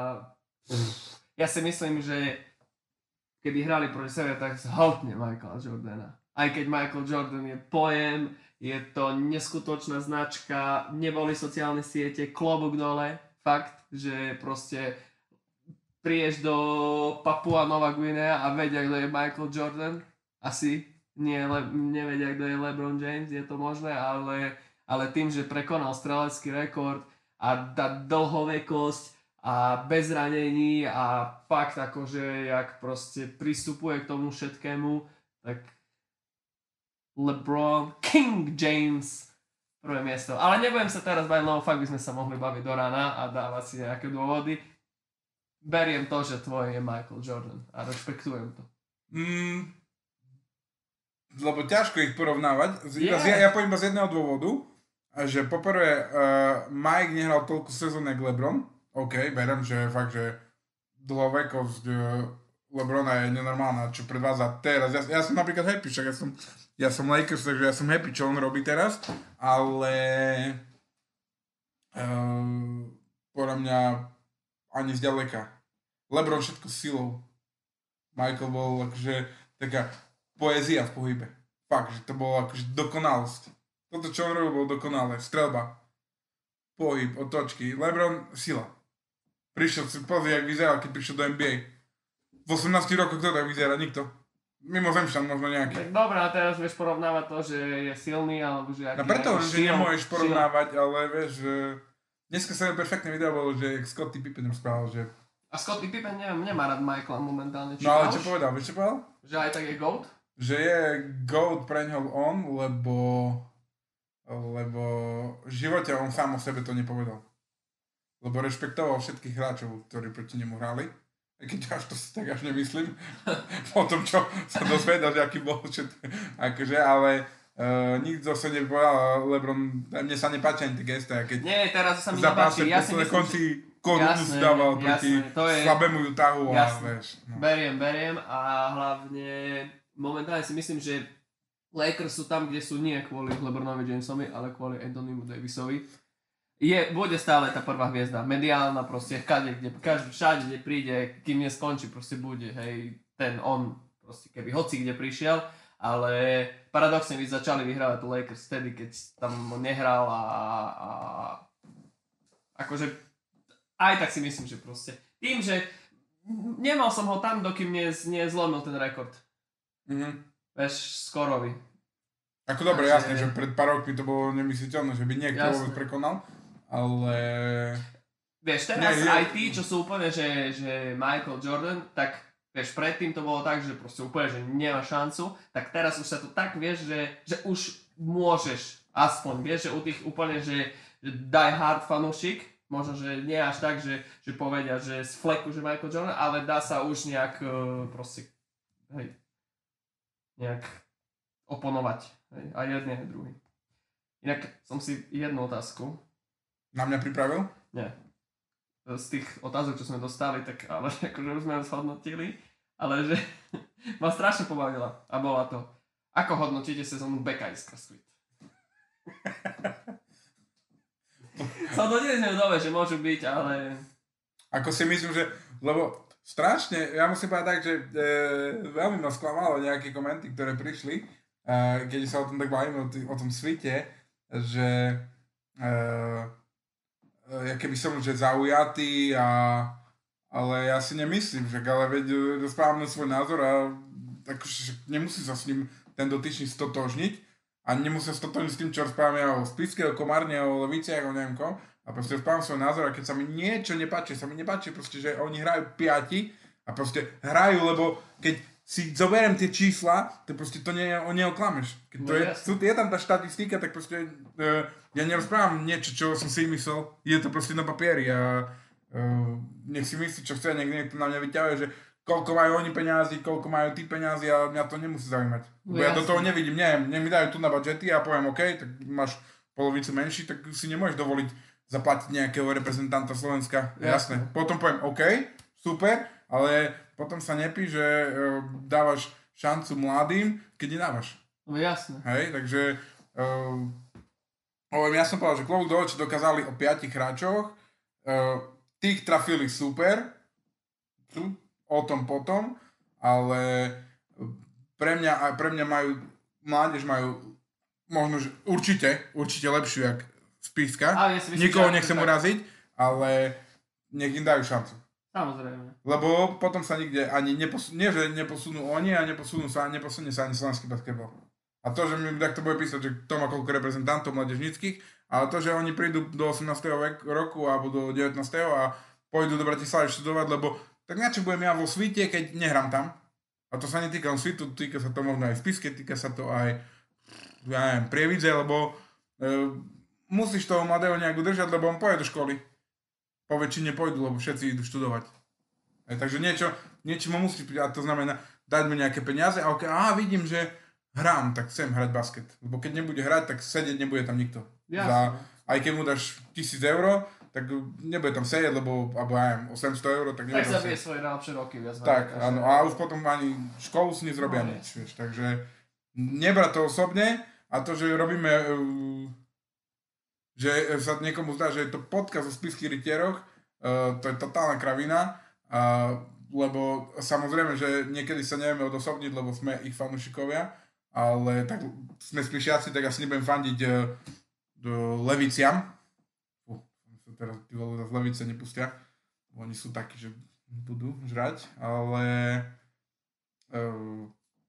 Ja si myslím, že keby hrali proti sebe, tak zhaltne Michaela Jordana. Aj keď Michael Jordan je pojem, je to neskutočná značka, neboli sociálne siete, klobúk dole, fakt, že proste prídeš do Papua Nová Guinea a vedia, kto je Michael Jordan, asi nie, le, nevedia, kto je LeBron James, je to možné, ale, ale tým, že prekonal strelecký rekord a tá dlhovekosť a bez zranení a fakt akože, jak proste pristupuje k tomu všetkému, tak LeBron, King James, prvé miesto. Ale nebudem sa teraz baviť, lebo fakt by sme sa mohli baviť do rána a dávať si nejaké dôvody. Beriem to, že tvoj je Michael Jordan a rešpektujem to. Mm, lebo ťažko ich porovnávať. Yeah. Ja, ja poviem iba z jedného dôvodu, že poprvé uh, Mike nehral toľko sezón jak LeBron. OK, beriem, že fakt, že dlhovekosť uh, LeBrona je nenormálna, čo predvádza teraz. Ja, ja som napríklad happy, však ja som, ja som Lakers, takže ja som happy, čo on robí teraz, ale uh, podľa mňa ani zďaleka. LeBron všetko silou. Michael bol akože taká poézia v pohybe. Fakt, že to bolo akože dokonalosť. Toto, čo on robil, bolo dokonalé. Strelba, pohyb, otočky. LeBron, sila. Prišiel si, pozri, jak vyzeral, keď prišiel do N B A. V osemnástich rokoch kto tak vyzerá? Nikto. Mimo Zemšťan možno nejaký. Tak dobré, a teraz vieš porovnávať to, že je silný, alebo že... No preto, že nemôžeš porovnávať, ale vieš, že... Dneska sa mi perfektne video bolo, že Scottie Pippen rozprával, že... A Scottie Pippen, neviem, nemá rád Michaela momentálne. No ale čo povedal, vieš čo povedal? Že aj tak je GOAT? Že je GOAT pre ňoho on, lebo... Lebo v živote on sám o sebe to nepovedal. Lebo rešpektoval všetkých hráčov, ktorí proti nemu hrali. Aj keď až to si tak až nemyslím. Po tom, čo sa dozvedal, že aký bol všetko. Akože, ale uh, nikto sa nepovedal, LeBron, mne sa nepáčia ani tie gesty. Keď nie, teraz sa mi nepáči. Ja si myslím, konci korunu si dával proti slabému Utahu. A, vieš, no. Beriem, beriem a hlavne momentálne si myslím, že Lakers sú tam, kde sú nie kvôli LeBronovi Jamesovi, ale kvôli Anthonymu Davisovi. Je, bude stále tá prvá hviezda, mediálna proste, kade, kde, každý, všade, kde príde, kým neskončí, proste bude, hej, ten on, proste keby hoci kde prišiel, ale paradoxne vy začali vyhrávať tu Lakers vtedy, keď tam nehral a, a akože aj tak si myslím, že proste tým, že nemal som ho tam, dokým nie, nie zlomil ten rekord. Mhm. Vieš, skorový. Ako dobre, Takže- jasné, že pred pár rokmi to bolo nemysliteľné, že by niekto Jasné. vôbec prekonal, ale... Vieš, teraz Nie, je- aj tí, čo sú úplne, že, že Michael Jordan, tak vieš, predtým to bolo tak, že proste úplne, že nemá šancu, tak teraz už sa to tak, vieš, že, že už môžeš, aspoň, vieš, že u tých úplne, že, že die hard fanúšik, možno, že nie až tak, že, že povedia, že z fleku, že Michael Jordan, ale dá sa už nejak, eh, proste, hej, nejak oponovať, hej, aj jedný, aj druhý. Inak som si jednu otázku, Na mňa pripravil? nie, z tých otázok, čo sme dostali, tak ale akože už sme ho zhodnotili, ale že ma strašne pobavila a bola to, ako hodnotíte sezónu Becca is Squid? Zhodnotili sme ju dobre, že môžu byť, ale Ako si myslím, že... Lebo strašne, ja musím povedať tak, že e, veľmi ma sklamalo nejaké komenty, ktoré prišli, e, keď sa o tom tak bavíme, o, tý, o tom svite, že... E, ja keby som že zaujatý a ale ja si nemyslím, že ale veď rozprávam svoj názor a akože nemusí sa s ním ten dotyčný stotožniť a nemusí sa stotožniť s tým, čo rozprávam ja o Spiske, o Komárne, o Leviciach, o neviem kom a proste rozprávam svoj názor a keď sa mi niečo nepáči, sa mi nepáči proste, že oni hrajú piati a proste hrajú, lebo keď si zoberiem tie čísla, to proste to nie, neoklameš. Keď to No je, jasne. sú, je tam tá štatistika, tak proste uh, ja nerozprávam niečo, čo som si myslel. Je to proste na papieri a uh, nech si myslí, čo chce, nech niekto na mňa vyťahuje, že koľko majú oni peňazí, koľko majú tí peňazí a mňa to nemusí zaujímať. No Lebo ja do jasne. toho nevidím, neviem, nech mi dajú tu na budžety a poviem OK, tak máš polovicu menší, tak si nemôžeš dovoliť zaplatiť nejakého reprezentanta Slovenska. Jasne. Jasné. Potom poviem OK, super, ale potom sa nepí, že uh, dávaš šancu mladým, keď nedávaš. no jasné. Hej, takže uh, hovorím, ja som povedal, že klobúk dole, čo dokázali o piatich hráčoch, uh, tých trafili super, tu, o tom potom, ale pre mňa, pre mňa majú, mládež majú možno, že určite, určite lepšiu, jak Spiska. Ale ja si myslím, Nikoho že nechcem tak- uraziť, ale nech im dajú šancu. Samozrejme. Lebo potom sa nikde ani neposunú, nie že neposunú oni a neposunú sa, neposunie sa ani slovenský basketbal. A to, že mi takto bude písať, že kto má koľko reprezentantov mladežníckych, ale to, že oni prídu do osemnásteho vek, roku alebo do devätnásteho a pôjdu do Bratislavy študovať, lebo tak na čo budem ja vo svite, keď nehrám tam. A to sa netýka len svitu, týka sa to možno aj v Spiske, týka sa to aj ja neviem, Prievidze, lebo e, musíš toho mladého nejak udržať, lebo on pôjde do školy. Po väčšine pôjdu, lebo všetci idú študovať. E, takže niečo, niečo mu musíš pridať, a to znamená dať mu nejaké peniaze a ok, aha, vidím, že hrám, tak chcem hrať basket. Lebo keď nebude hrať, tak sedieť nebude tam nikto. Jasné. Za, aj keď mu dáš tisíc eur, tak nebude tam sedieť, lebo, alebo ja neviem, osemsto eur, tak Tak nebude tam zabije sedieť. svoje najlepšie roky viac menej, Tak, takže- áno, a už potom ani školu si nezrobia No, nič, vieš, takže nebrať to osobne a to, že robíme, uh, že sa niekomu zdá, že je to podcast o spišských rytieroch, uh, to je totálna kravina, uh, lebo samozrejme, že niekedy sa nevieme odosobniť, lebo sme ich fanúšikovia, ale tak sme splišiaci, tak asi nebudem fandiť uh, do Leviciam. Uh, teraz tí vole z Levice nepustia, oni sú takí, že budú žrať, ale uh,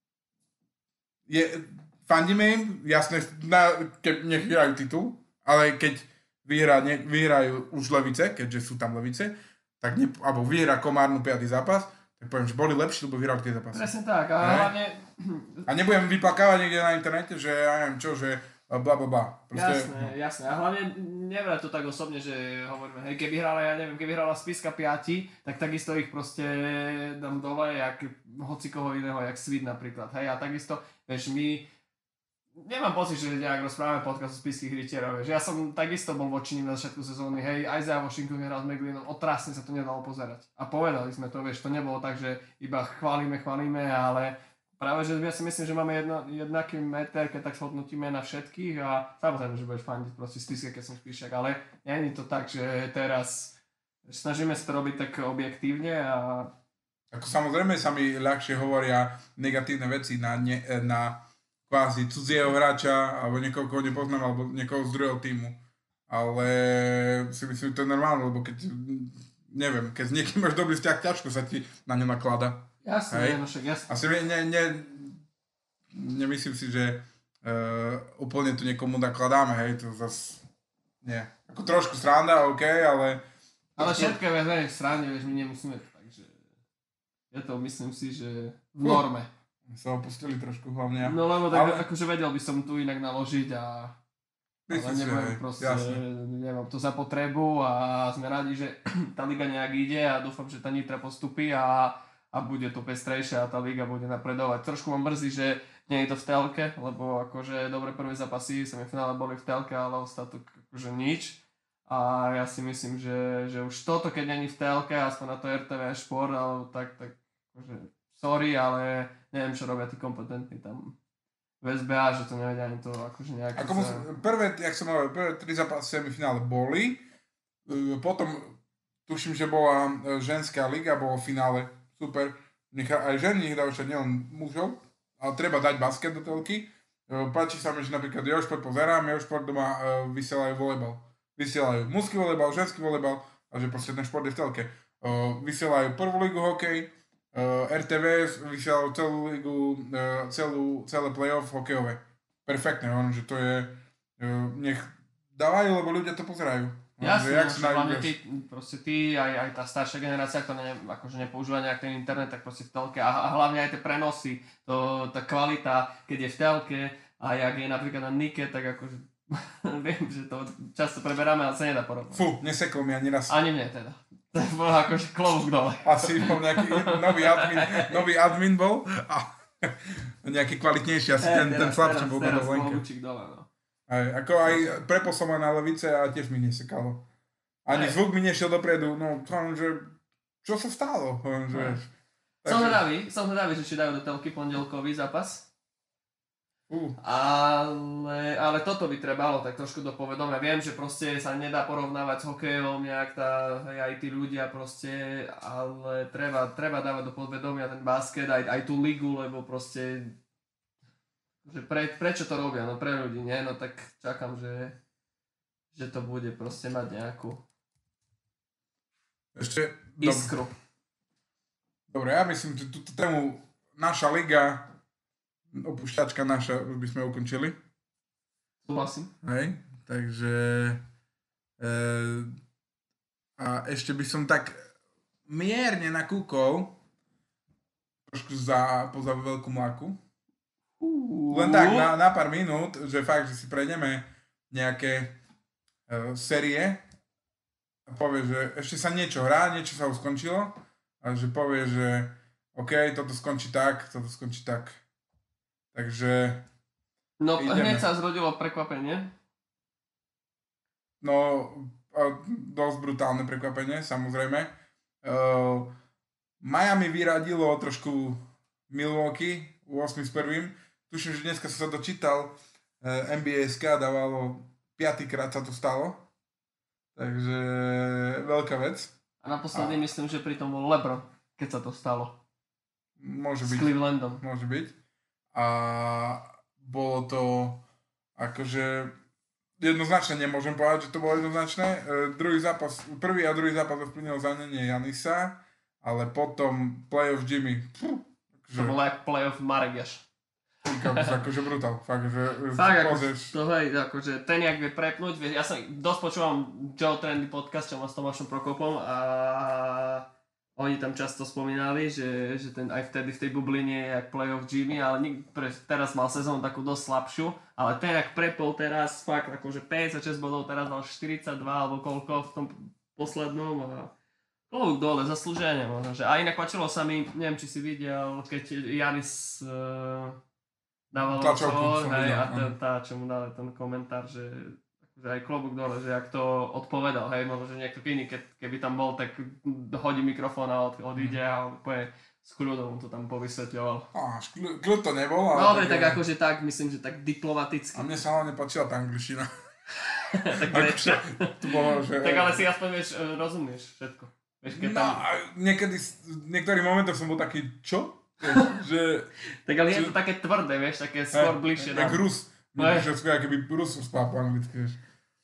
je, fandíme im, jasné, na, ke, nech vyhrajú titul, ale keď vyhrá, ne, vyhrajú už Levice, keďže sú tam Levice, tak ne, alebo vyhrá Komárnu piaty zápas, tak poviem, že boli lepší, lebo vyhrali tie zápasy. Presne tak, a Ne? hlavne, A nebudem vyplakávať niekde na internete, že ja neviem čo, že bla bla bla. Proste, jasné, jasné, a hlavne nevrať to tak osobne, že hovoríme, hej, keby hrala, ja neviem, keby hrala Spiska piati, tak takisto ich proste dám dole, jak hoci koho iného, jak Svit napríklad, hej, a takisto, vieš, my, nemám pocit, že nejak rozprávame podcast o spiských rytierov, vieš, ja som takisto bol voči nim na začiatku sezóny, hej, aj za Washington hral s McLeanom, otrasne sa to nedalo pozerať. A povedali sme to, vieš, to nebolo tak, že iba chválime, chválime, ale práve, že ja si myslím, že máme jedno, jednaký meter, keď tak shodnotíme na všetkých a samozrejme, že budeš fandiť proste Spiske, keď som Spišak, ale nie je to tak, že teraz snažíme sa to robiť tak objektívne a Ako samozrejme sa mi ľahšie hovoria negatívne veci na, ne, na kvázi cudzieho hráča, alebo niekoho, koho nepoznám, alebo niekoho z druhého týmu. Ale si myslím, že to je normálne, lebo keď neviem, keď s niekým máš dobrý vzťah, ťažko sa ti na ňo naklada. Jasne, Hej. no však jasne. Asi ne, ne, nemyslím si, že uh, úplne tu niekomu nakladáme, hej, to zas nie. Ako trošku sranda, OK, ale... Ale všetko je veľmi srande, vieš, my nemusíme, takže je to, myslím si, že v norme. My sa opustili trošku hlavne. No lebo tak ale... akože vedel by som tu inak naložiť a... Ale nebudem proste, jasne. Nemám to za potrebu a sme radi, že tá liga nejak ide a dúfam, že tá Nitra postupí a, a bude to pestrejšia a tá liga bude napredovať. Trošku ma mrzí, že nie je to v telke, lebo akože dobre prvé zápasy, semifinále boli v telke, ale ostatok akože nič. A ja si myslím, že, že už toto, keď není v telke, aspoň na to er té vé Šport, alebo tak, tak akože sorry, ale neviem, čo robia tí kompetentní tam. V es bé á, že to nevedia ani to akože nejaké... Ako musím, prvé, jak som hovoril, prvé tri zápasy semifinále boli, potom tuším, že bola ženská liga, bolo v finále, super, nechá, aj ženy nech dávajú, nielen mužov, ale treba dať basket do telky. Páči sa mi, že napríklad Eurošport pozerám, Eurošport doma vysielajú volejbal. Vysielajú mužský volejbal, ženský volejbal a že proste ten šport je v telke. Vysielajú prvú ligu hokej, Uh, er té vé vysielal celú ligu, uh, celú, celé play-off hokejové. Perfektne, on, že to je, uh, nech dávajú, lebo ľudia to pozerajú. Jasne, no, že hlavne ty, proste ty, aj, aj tá staršia generácia, ktorá ne, akože nepoužíva nejak ten internet, tak proste v telke a, a hlavne aj tie prenosy, to, tá kvalita, keď je v telke a jak je napríklad na Nike, tak akože viem, že to často preberáme, ale sa nedá porovnať. Fú, nesekol mi ani raz. Ani mne teda. To bolo akože klobúk dole. Asi bol nejaký nový admin, nový admin bol a nejaký kvalitnejší, asi ten, ten slabší bol na dovolenke. Dole, no. Aj, ako aj prepol som aj na levice a tiež mi nesekalo. Ani aj. Zvuk mi nešiel dopredu, no poviem, že čo sa stalo? Poviem, že, som hľadavý, som hľadavý, že či dajú do telky pondelkový zápas. Uh. Ale, ale toto by trebalo tak trošku do povedomia. Viem, že proste sa nedá porovnávať s hokejom nejak tá, aj tí ľudia proste, ale treba, treba dávať do povedomia ten basket, aj, aj tú ligu, lebo proste že pre, prečo to robia? No pre ľudí, nie? No tak čakám, že, že to bude proste mať nejakú ešte iskru. Dobre, ja myslím, že túto tému naša liga opúšťačka naša, už by sme ukončili. Súhlasím. Hej, takže e, a ešte by som tak mierne nakúkol trošku za, poza veľkú mlaku. Uh. Len tak, na, na pár minút, že fakt, že si prejdeme nejaké e, série a povie, že ešte sa niečo hrá, niečo sa už skončilo a že povie, že OK, toto skončí tak, toto skončí tak. Takže... No ideme. Hneď sa zrodilo prekvapenie. No, dosť brutálne prekvapenie, samozrejme. Uh, Miami vyradilo trošku Milwaukee osem s prvým. Tuším, že dneska som sa dočítal, uh, en bí ej es ká dávalo piatýkrát sa to stalo. Takže veľká vec. A naposledy A... myslím, že pri tom bol LeBron, keď sa to stalo. Môže byť. S Clevelandom. Môže byť. A bolo to akože jednoznačne, nemôžem povedať, že to bolo jednoznačné. E, druhý zápas, prvý a druhý zápas ovplyvnil zranenie Janisa, ale potom playoff Jimmy. Pfuh, akože, to bolo jak playoff Marek Jaš. Akože brutál, fakt, že fakt, akože, to hej, akože ten jak vie prepnúť, vieš, ja som dosť počúvam Joe Trendy podcast, čo má s Tomášom Prokopom a oni tam často spomínali, že, že ten aj vtedy v tej bubline je jak playoff Jimmy, ale nik, pre, teraz mal sezónu takú dosť slabšiu, ale ten jak prepol teraz fakt akože päťdesiatšesť bodov, teraz mal štyridsaťdva alebo koľko v tom poslednom a klobúk dole, zaslúženie možno, že a inak páčilo sa mi, neviem či si videl, keď Janis uh, dával svoj, hej, a ten, tá, čo mu dali ten komentár, že že aj klobúk dole, že jak to odpovedal, hej, možno, že niekto iný, keď, keby tam bol, tak hodí mikrofón a od, odíde a úplne s kľudom to tam povysvetľoval. Á, kľud to nebol, ale... Dobre, tak, tak akože tak, myslím, že tak diplomaticky. A mne sa hlavne páčila tá angličtina. Tak prečo? To bolo, že... Tak ale si aspoň vieš, rozumieš všetko. Vieš, keď no, tam... niekedy, v niektorých momentoch som bol taký, čo? že... Tak ale je to také tvrdé, vieš, také skôr bližšie. Jak Rus. Že skôr, keby Rus spal po anglicky, vieš.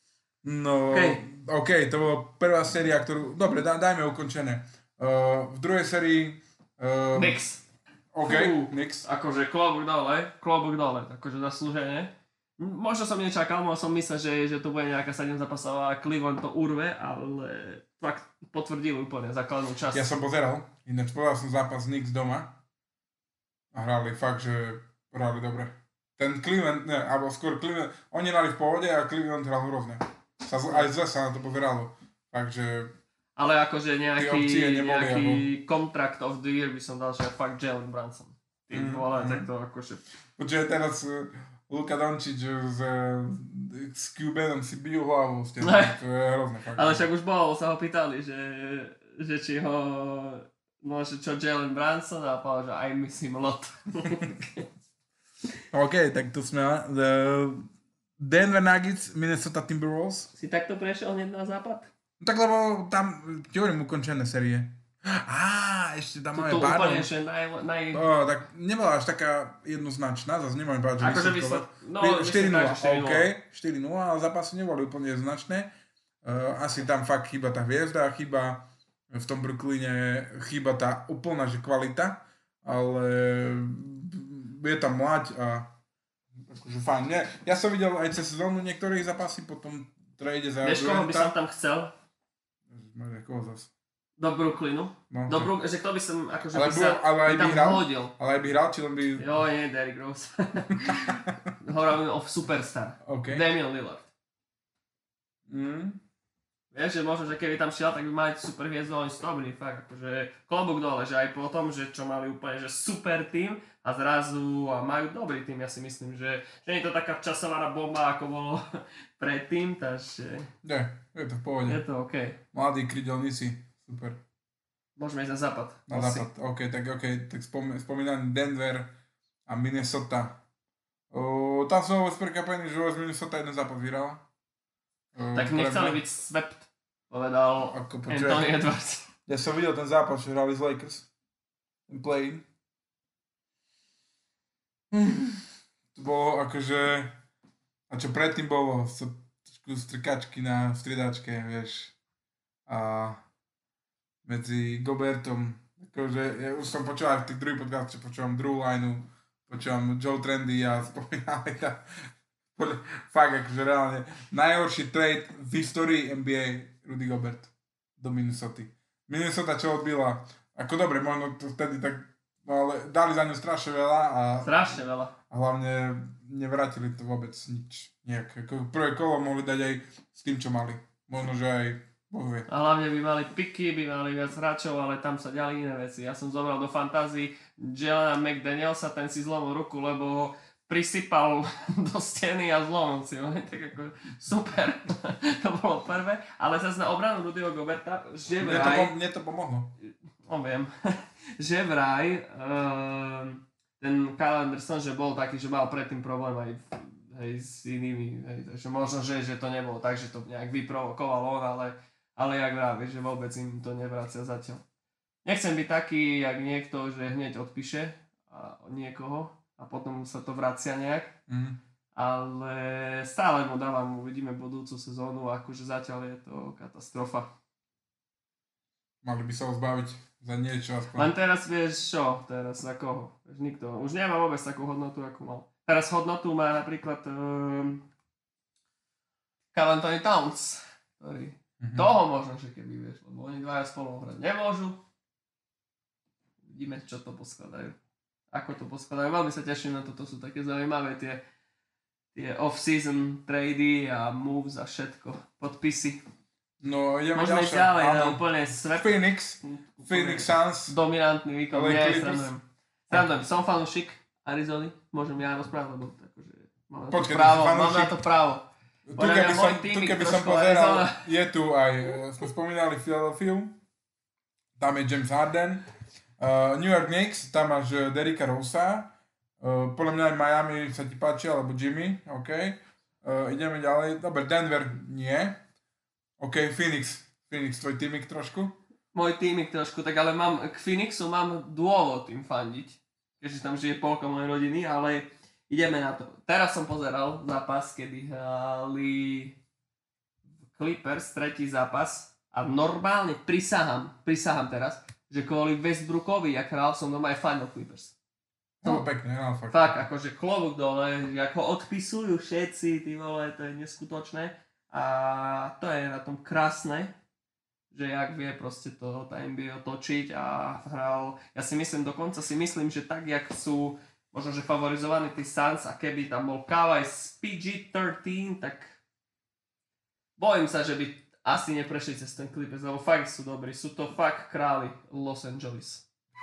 No, OK. OK, to bola prvá séria, ktorú... Dobre, dá, dajme ukončené. Uh, v druhej sérii... Uh, Knicks. OK, Fú, Knicks. Akože klobúk dole, klobúk dole, akože zaslúžene. M- Možno som nečakal, možno som myslel, že, že to bude nejaká sedem zápasová a Cleveland to urve, ale fakt potvrdil úplne základnú časť. Ja som pozeral, ináč povedal som zápas Knicks doma a hrali fakt, že hrali dobre. Ten Cleveland, ne, alebo skôr Cleveland, oni hrali v pohode a Cleveland hral hrozne. Sa, zle- aj zle sa na to pozeralo. Takže, Ale akože nejaký, opcie neboli, nejaký contract of the year by som dal, že fakt Jalen Brunson. Ty Mm, vole, mm. tak to akože... počujem teraz uh, Luka Doncic s, uh, s Cubanom si bijú hlavu v stene. To je hrozné fakt. Ale však už bolo, sa ho pýtali, že, že či ho... No, že čo Jalen Brunson a povedal, že aj myslím lot. OK, tak to sme... Uh, Denver Nuggets, Minnesota Timberwolves. Si takto prešiel hneď na západ? No tak lebo tam, ti hovorím, ukončené série. Á, ešte tam máme To pardon. úplne, že naj... naj... Ó, tak nebola až taká jednoznačná, zase nemôžem povedať, že Akože výsledkovo. výsled... No, štyri nula, myslím tak, že štyri nula. OK, štyri nula, ale zápasy neboli úplne značné. Uh, asi tam fakt chýba tá hviezda, chýba v tom Brooklyne, chýba tá úplná že kvalita, ale je tam mlať a akože fajn. Ja, ja som videl aj cez sezónu niektorých zápasy, potom trade za Vieš, koho by som tam chcel? Ježišmarja, koho zas? Do Brooklynu. No, Do tak- Brook... Že kto by som akože Ale by bol- sa ale aj by by tam hral? hodil. Ale aj by hral, či len by... Jo, nie, Derrick Rose. Hovorím o superstar. OK. Damian Lillard. Mm. Vieš, že možno, že keby tam šiel, tak by mali super hviezdu, oni sú dobrí, fakt, akože klobúk dole, že aj po tom, že čo mali úplne, že super tým a zrazu a majú dobrý tým, ja si myslím, že, že nie je to taká časovaná bomba, ako bolo predtým, takže Nie, je to v pohode. je to OK. Mladí krydelníci, super. Môžeme ísť na západ. Na Asi. západ, OK, tak OK, tak spom- spomínaný Denver a Minnesota. O, tam som vôbec prekvapený, že vôbec Minnesota jeden zápas vyhrala. O, Tak pre nechceli mňa- byť swept, povedal Ako počujem. Anthony Edwards. Ja som videl ten zápas, že hrali z Lakers. Ten play-in. To bolo akože... A čo predtým bolo, so, trošku strkačky na striedačke, vieš. A medzi Gobertom, akože ja už som počúval v tých druhých podcast, čo počúvam druhú lineu, počúvam Joe Trendy a spomínali tam podľa- fakt akože reálne najhorší trade v histórii N B A Rudy Gobert do Minnesota. Minnesota čo odbila, ako dobre, možno to vtedy tak, no ale dali za ňu strašne veľa a, Strašne veľa. a hlavne nevrátili to vôbec nič. Nejak, ako prvé kolo mohli dať aj s tým, čo mali. Možno, že aj Boh vie. A hlavne by mali piky, by mali viac hráčov, ale tam sa ďali iné veci. Ja som zobral do fantázii Jelena McDanielsa, ten si zlomil ruku, lebo prisypal do steny a zlomil si ho. Tak ako super, to bolo prvé. Ale zase na obranu Rudyho Goberta, že Mne to, vraj, pom- mne to pomohlo. no viem, že vraj um, ten Kyle Anderson, že bol taký, že mal predtým problém aj hej, s inými, hej, takže možno, že, že to nebolo tak, že to nejak vyprovokoval on, ale Ale jak vravíš, že vôbec im to nevracia zatiaľ. Nechcem byť taký, jak niekto, že hneď odpíše a niekoho a potom sa to vracia nejak. Mm. Ale stále mu dávam, uvidíme budúcu sezónu, akože zatiaľ je to katastrofa. Mali by sa ho zbaviť za niečo aspoň. Len teraz vieš čo, teraz za koho? Vieš, nikto. Už nemá vôbec takú hodnotu, akú mal. Teraz hodnotu má napríklad um, Karl Anthony Towns, ktorý Mhm. toho možno, že keby vieš, lebo oni dvaja spolu hrať nemôžu. Vidíme, čo to poskladajú. Ako to poskladajú. Veľmi sa teším na to, to sú také zaujímavé tie, tie off-season trady a moves a všetko. Podpisy. No, ideme Môžeme ísť ďalšie. ďalej na Áno. úplne svet. Phoenix. Phoenix Suns. Dominantný výkon. L A Nie, Clippers. srandujem. Srandujem. Som fanúšik Arizony. Môžem ja rozprávať, lebo akože mám na to Počkaj, ty právo. si Mám fanúšik? na to právo. Tu Podľa keby mňa som, môj tu tímik keby som trošku pozeral, Arizona. je tu aj, eh, sme spomínali Philadelphia, tam je James Harden, uh, New York Knicks, tam máš eh, Derricka Rosa, uh, podľa mňa aj Miami sa ti páči, alebo Jimmy, OK. Uh, ideme ďalej, dobre, Denver nie, OK, Phoenix, Phoenix, tvoj tímik trošku. Môj tímik trošku, tak ale mám, k Phoenixu mám dôvod im fandiť, keďže tam žije polka mojej rodiny, ale ideme na to. Teraz som pozeral zápas, kedy hrali v Clippers, tretí zápas a normálne prisahám, prisahám teraz, že kvôli Westbrookovi, jak hral som doma aj fandom Clippers. No pekne, no fakt. Fakt, akože klobúk dole, ako odpisujú všetci, ty vole, to je neskutočné. A to je na tom krásne, že jak vie proste to, tá en bí á otočiť a hral, ja si myslím, dokonca si myslím, že tak, jak sú možno, že favorizovaní tí Suns a keby tam bol Kawhi z pé gé trinásť, tak bojím sa, že by asi neprešli cez ten Clippers, lebo fakt sú dobrí, sú to fakt králi Los Angeles.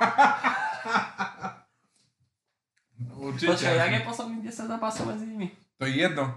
Určite. Počkaj, jak je posledných desať zápasov medzi nimi? To je jedno.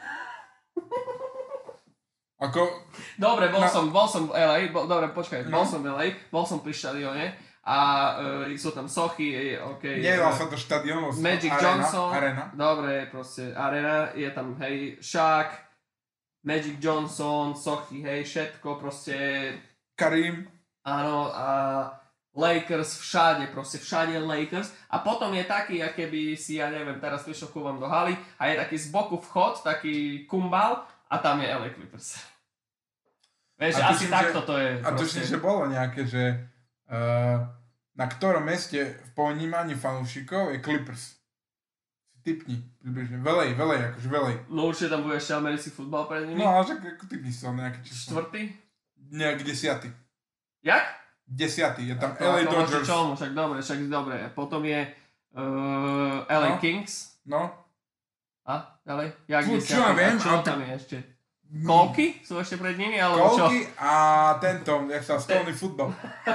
Ako... Dobre, bol Na- som, bol som v el ej, bol, dobre, počkaj, No. bol som v el ej, bol som pri štadióne a uh, sú tam sochy, okej. Nedal eh, sa to štadión, Magic arena, Johnson, arena. dobre, proste arena, je tam, hej, Shaq, Magic Johnson, sochy, hej, všetko, proste, Karim. áno, a Lakers všade, proste všade Lakers. A potom je taký, aké by si, ja neviem, teraz prišiel ku vám do haly a je taký z boku vchod, taký kumbal a tam je el ej Clippers. Vieš, A asi tuším, takto že- to je. A tuším, že bolo nejaké, že uh, na ktorom meste v ponímaní fanúšikov je Clippers. Si typni, približne. Velej, velej, akože velej. No určite tam bude ešte americký futbal pred nimi. No ale že ako typni si tam nejaké číslo. Štvrtý? Nejak desiatý. Jak? Desiatý, je tam To el ej ako voči Dodgers. čomu, však dobre, však dobre. Potom je uh, el ej No. Kings. No. A ďalej? Jak Fú, desiatý? čo ja viem, A čo ale tam je ešte? Kolky? Sú ešte pred nimi, alebo čo? Kolky a tento, jak sa, stolný futbal.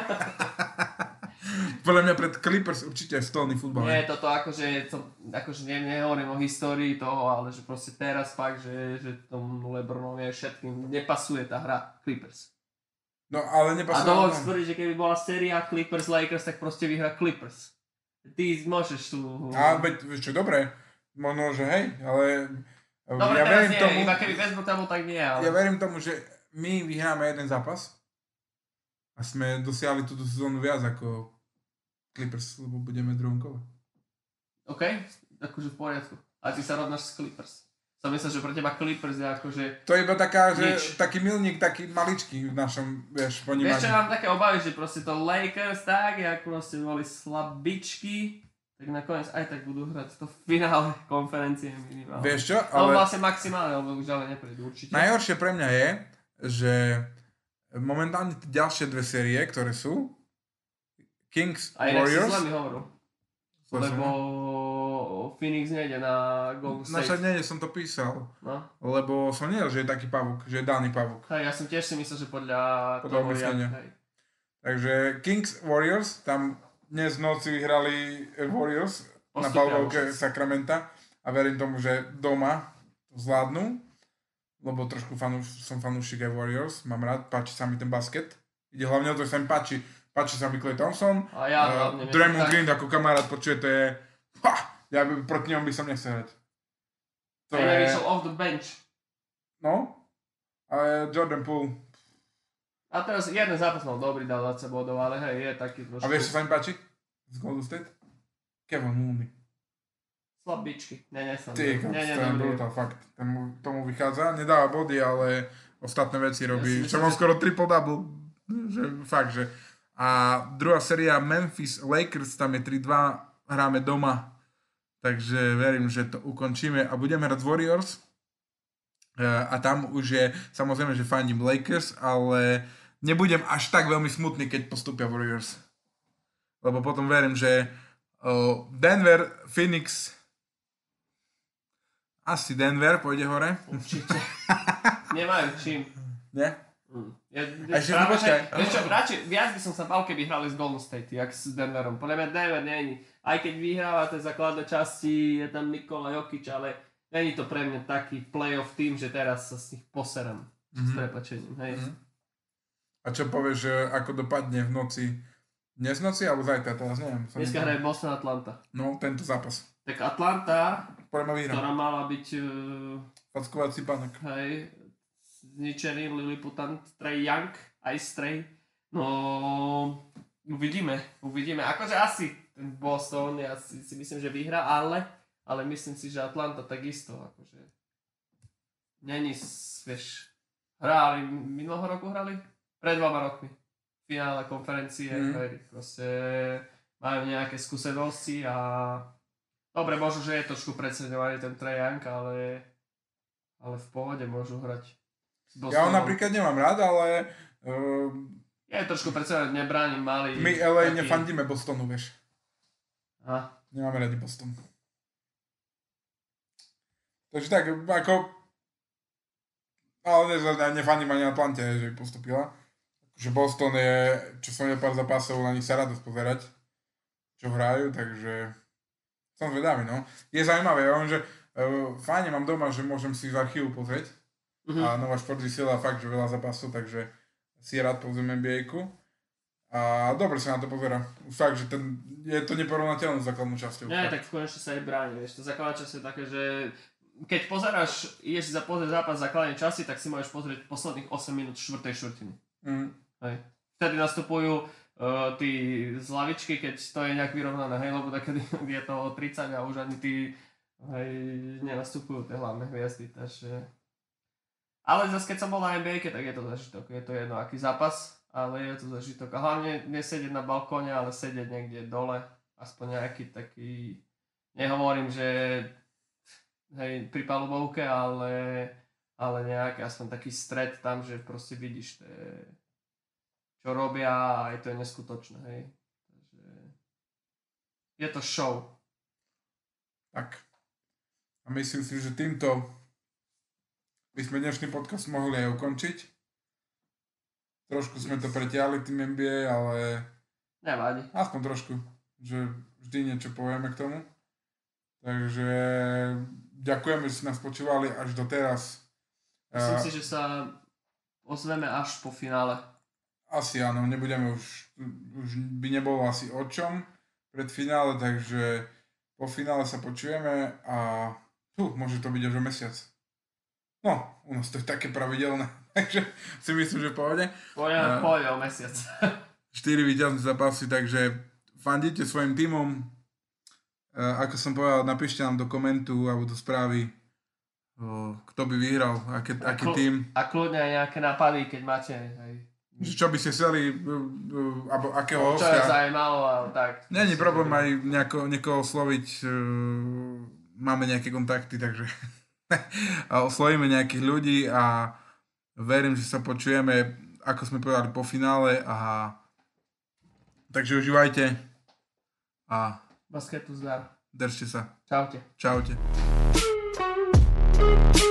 Podľa mňa pred Clippers určite je stolný futbal. Nie, toto akože, to, akože ne, nehovorím o histórii toho, ale že proste teraz fakt, že, že tomu Lebronovi všetkým nepasuje tá hra Clippers. No ale A nepasuje. dovolím si tvrdiť, že keby bola séria Clippers Lakers, tak proste vyhrá Clippers. Ty môžeš tu... A veď, vieš čo, dobre, možno, že hej, ale Dobre, ja teraz verím nie, tomu, iba keby Westbrook tam bol, tak nie, ale... ja verím tomu, že my vyhráme jeden zápas a sme dosiahli túto sezónu viac ako Clippers, lebo budeme v druhom kole. OK, akože v poriadku. A ty sa rovnáš s Clippers. Som myslel, že pre teba Clippers je akože... To je iba taká, že Nič. taký milník, taký maličký v našom, vieš, Vieš čo, ponímaní. mám také obavy, že proste to Lakers tak, jak proste boli slabičky, tak nakoniec aj tak budú hrať to finále konferencie minimálne. Vieš čo, Ale... ale vlastne maximálne, lebo už ďalej neprídu určite. najhoršie pre mňa je, že momentálne tie ďalšie dve série, ktoré sú Kings, A inak si Warriors, zle mi hovoril, Zle som, lebo Phoenix nejde na Golden no však State. nie, som to písal, No. lebo som nevedel, že je taký pavúk, že je daný pavúk. Hej, ja som tiež si myslel, že podľa, Podľa toho, jak, umiestnenia. hej. Takže Kings, Warriors, tam dnes v noci vyhrali Warriors na Postupia palbovke už. Sacramenta a verím tomu, že doma to zvládnu, lebo trošku fanúš, som fanúšik aj Warriors, mám rád, páči sa mi ten basket. Ide hlavne o to, že sa mi páči, páči sa mi Klay Thompson, A ja uh, hlavne. mne Draymond tak- Green ako kamarát, počuje, to je, ha, ja by, proti ňom by som nechcel hrať. To Aj je, nevyšiel off the bench. no, ale Jordan Poole, A teraz jeden zápas mal dobrý, dal dvadsať bodov, ale hej, je taký trošku... a vieš, čo sa mi páči? Z Golden State? Kevin Looney. Slabičky. Nie, nie, som. Ty, Nie, nie, to je dobrý. brutál, fakt. Tomu, tomu vychádza. Nedáva body, ale ostatné veci robí. Ja si Čo myslím, mám že- skoro triple-double. Že, fakt, že. A druhá séria Memphis Lakers, tam je tri dva, hráme doma. Takže verím, že to ukončíme a budeme hrať z Warriors. E, A tam už je, samozrejme, že fandím Lakers, ale nebudem až tak veľmi smutný, keď postupia Warriors. Lebo potom verím, že o, Denver, Phoenix, asi Denver pôjde hore. Určite. Nemajú čím. Nie? Mm. Ja, A ešte práve, počkaj. že- vieš čo, radšej, viac by som sa bál, keby hrali s Golden State, jak s Denverom. Podľa mňa Denver není. Aj keď vyhráva tie základné časti, je tam Nikola Jokic, ale není to pre mňa taký playoff tým, že teraz sa s nich poserám. Mm-hmm. S prepačením, hej. Mhm. A čo povieš, že ako dopadne v noci? Dnes v noci alebo zajtra, teraz neviem. Som Dneska hraje Boston Atlanta. No, tento zápas. Tak Atlanta, Poďme vyhrať. ktorá mala byť uh, Fackovací pánok. hej, zničený Liliputant, Trey Young, aj Stray. No, uvidíme, uvidíme. Akože asi ten Boston, ja si, si myslím, že vyhrá, ale, ale myslím si, že Atlanta takisto, akože není, s- vieš, Hrali, minulého roku hrali? Pred dvoma rokmi. V finále konferencie, Mm. hej, proste majú nejaké skúsenosti a dobre, možno, že je trošku preceňovaný ten Trae Young, ale, ale v pohode môžu hrať. s Ja ho Bostonom. napríklad nemám rád, ale uh, Je trošku preceňovaný, nebránim malý. my el ej taký- nefandíme Bostonu, vieš. Aha. Nemáme radi Boston. Takže tak, ako... Ale ne, ne, nefandím ani Atlante, že postupila. Že Boston je, čo som videl pár zápasov, na nich sa radosť pozerať, čo hrajú, takže som zvedavý, no. Je zaujímavé, ja viem, že uh, fajne mám doma, že môžem si z archívu pozrieť. Mhm. A Nová Šport vysiela fakt, že veľa zápasov, takže si rád pozriem en bí ej-ku. A dobre sa na to pozera. Fakt, že ten, je to neporovnateľné s základnou časťou. Nie, tak konečne sa aj bráni, vieš. To základná časť je také, že keď pozeráš, ideš si za pozrieť zápas základnej časti, tak si môžeš pozrieť posledných osem minút štvrtej štvrtiny. Mm. Hej. Vtedy nastupujú uh, tí z lavičky, keď to je nejak vyrovnané, hej, lebo takedy je to o tridsať a už ani tí hej, nenastupujú tie hlavné hviezdy, takže... Ale zase keď som bol na en bí ej, tak je to zažitok, je to jedno aký zápas, ale je to zažitok. A hlavne nesedieť na balkóne, ale sedieť niekde dole, aspoň nejaký taký... Nehovorím, že hej, pri palubovke, ale, ale nejaký aspoň taký stred tam, že proste vidíš tie, čo robia a aj to je neskutočné, hej. Takže je to show. Tak. A myslím si, že týmto by sme dnešný podcast mohli aj ukončiť. Trošku sme to pretiahli tým en bí ej, ale Nevadí. aspoň trošku, že vždy niečo povieme k tomu. Takže ďakujeme, že ste nás počúvali až do teraz. Myslím A- si, že sa ozveme až po finále. Asi áno, nebudeme už, už by nebolo asi o čom pred finále, takže po finále sa počujeme a tu môže to byť už o mesiac. No, u nás to je také pravidelné, takže si myslím, že v pohode. Pôjde, A- pôjde o mesiac. štyri víťazné zápasy, takže fandite svojim tímom. Uh, ako som povedal, napíšte nám do komentu alebo do správy, uh, kto by vyhral, aké, aký Klo- tím. A kľudne aj nejaké nápady, keď máte, hej. Že čo by ste chceli, uh, uh, alebo akého Čo je hostia. zaujímalo a tak. Není problém aj nejako, niekoho osloviť, uh, máme nejaké kontakty, takže a oslovíme nejakých ľudí a verím, že sa počujeme, ako sme povedali, po finále a takže užívajte a Basketu zdar. držte sa. Čaute. Čaute.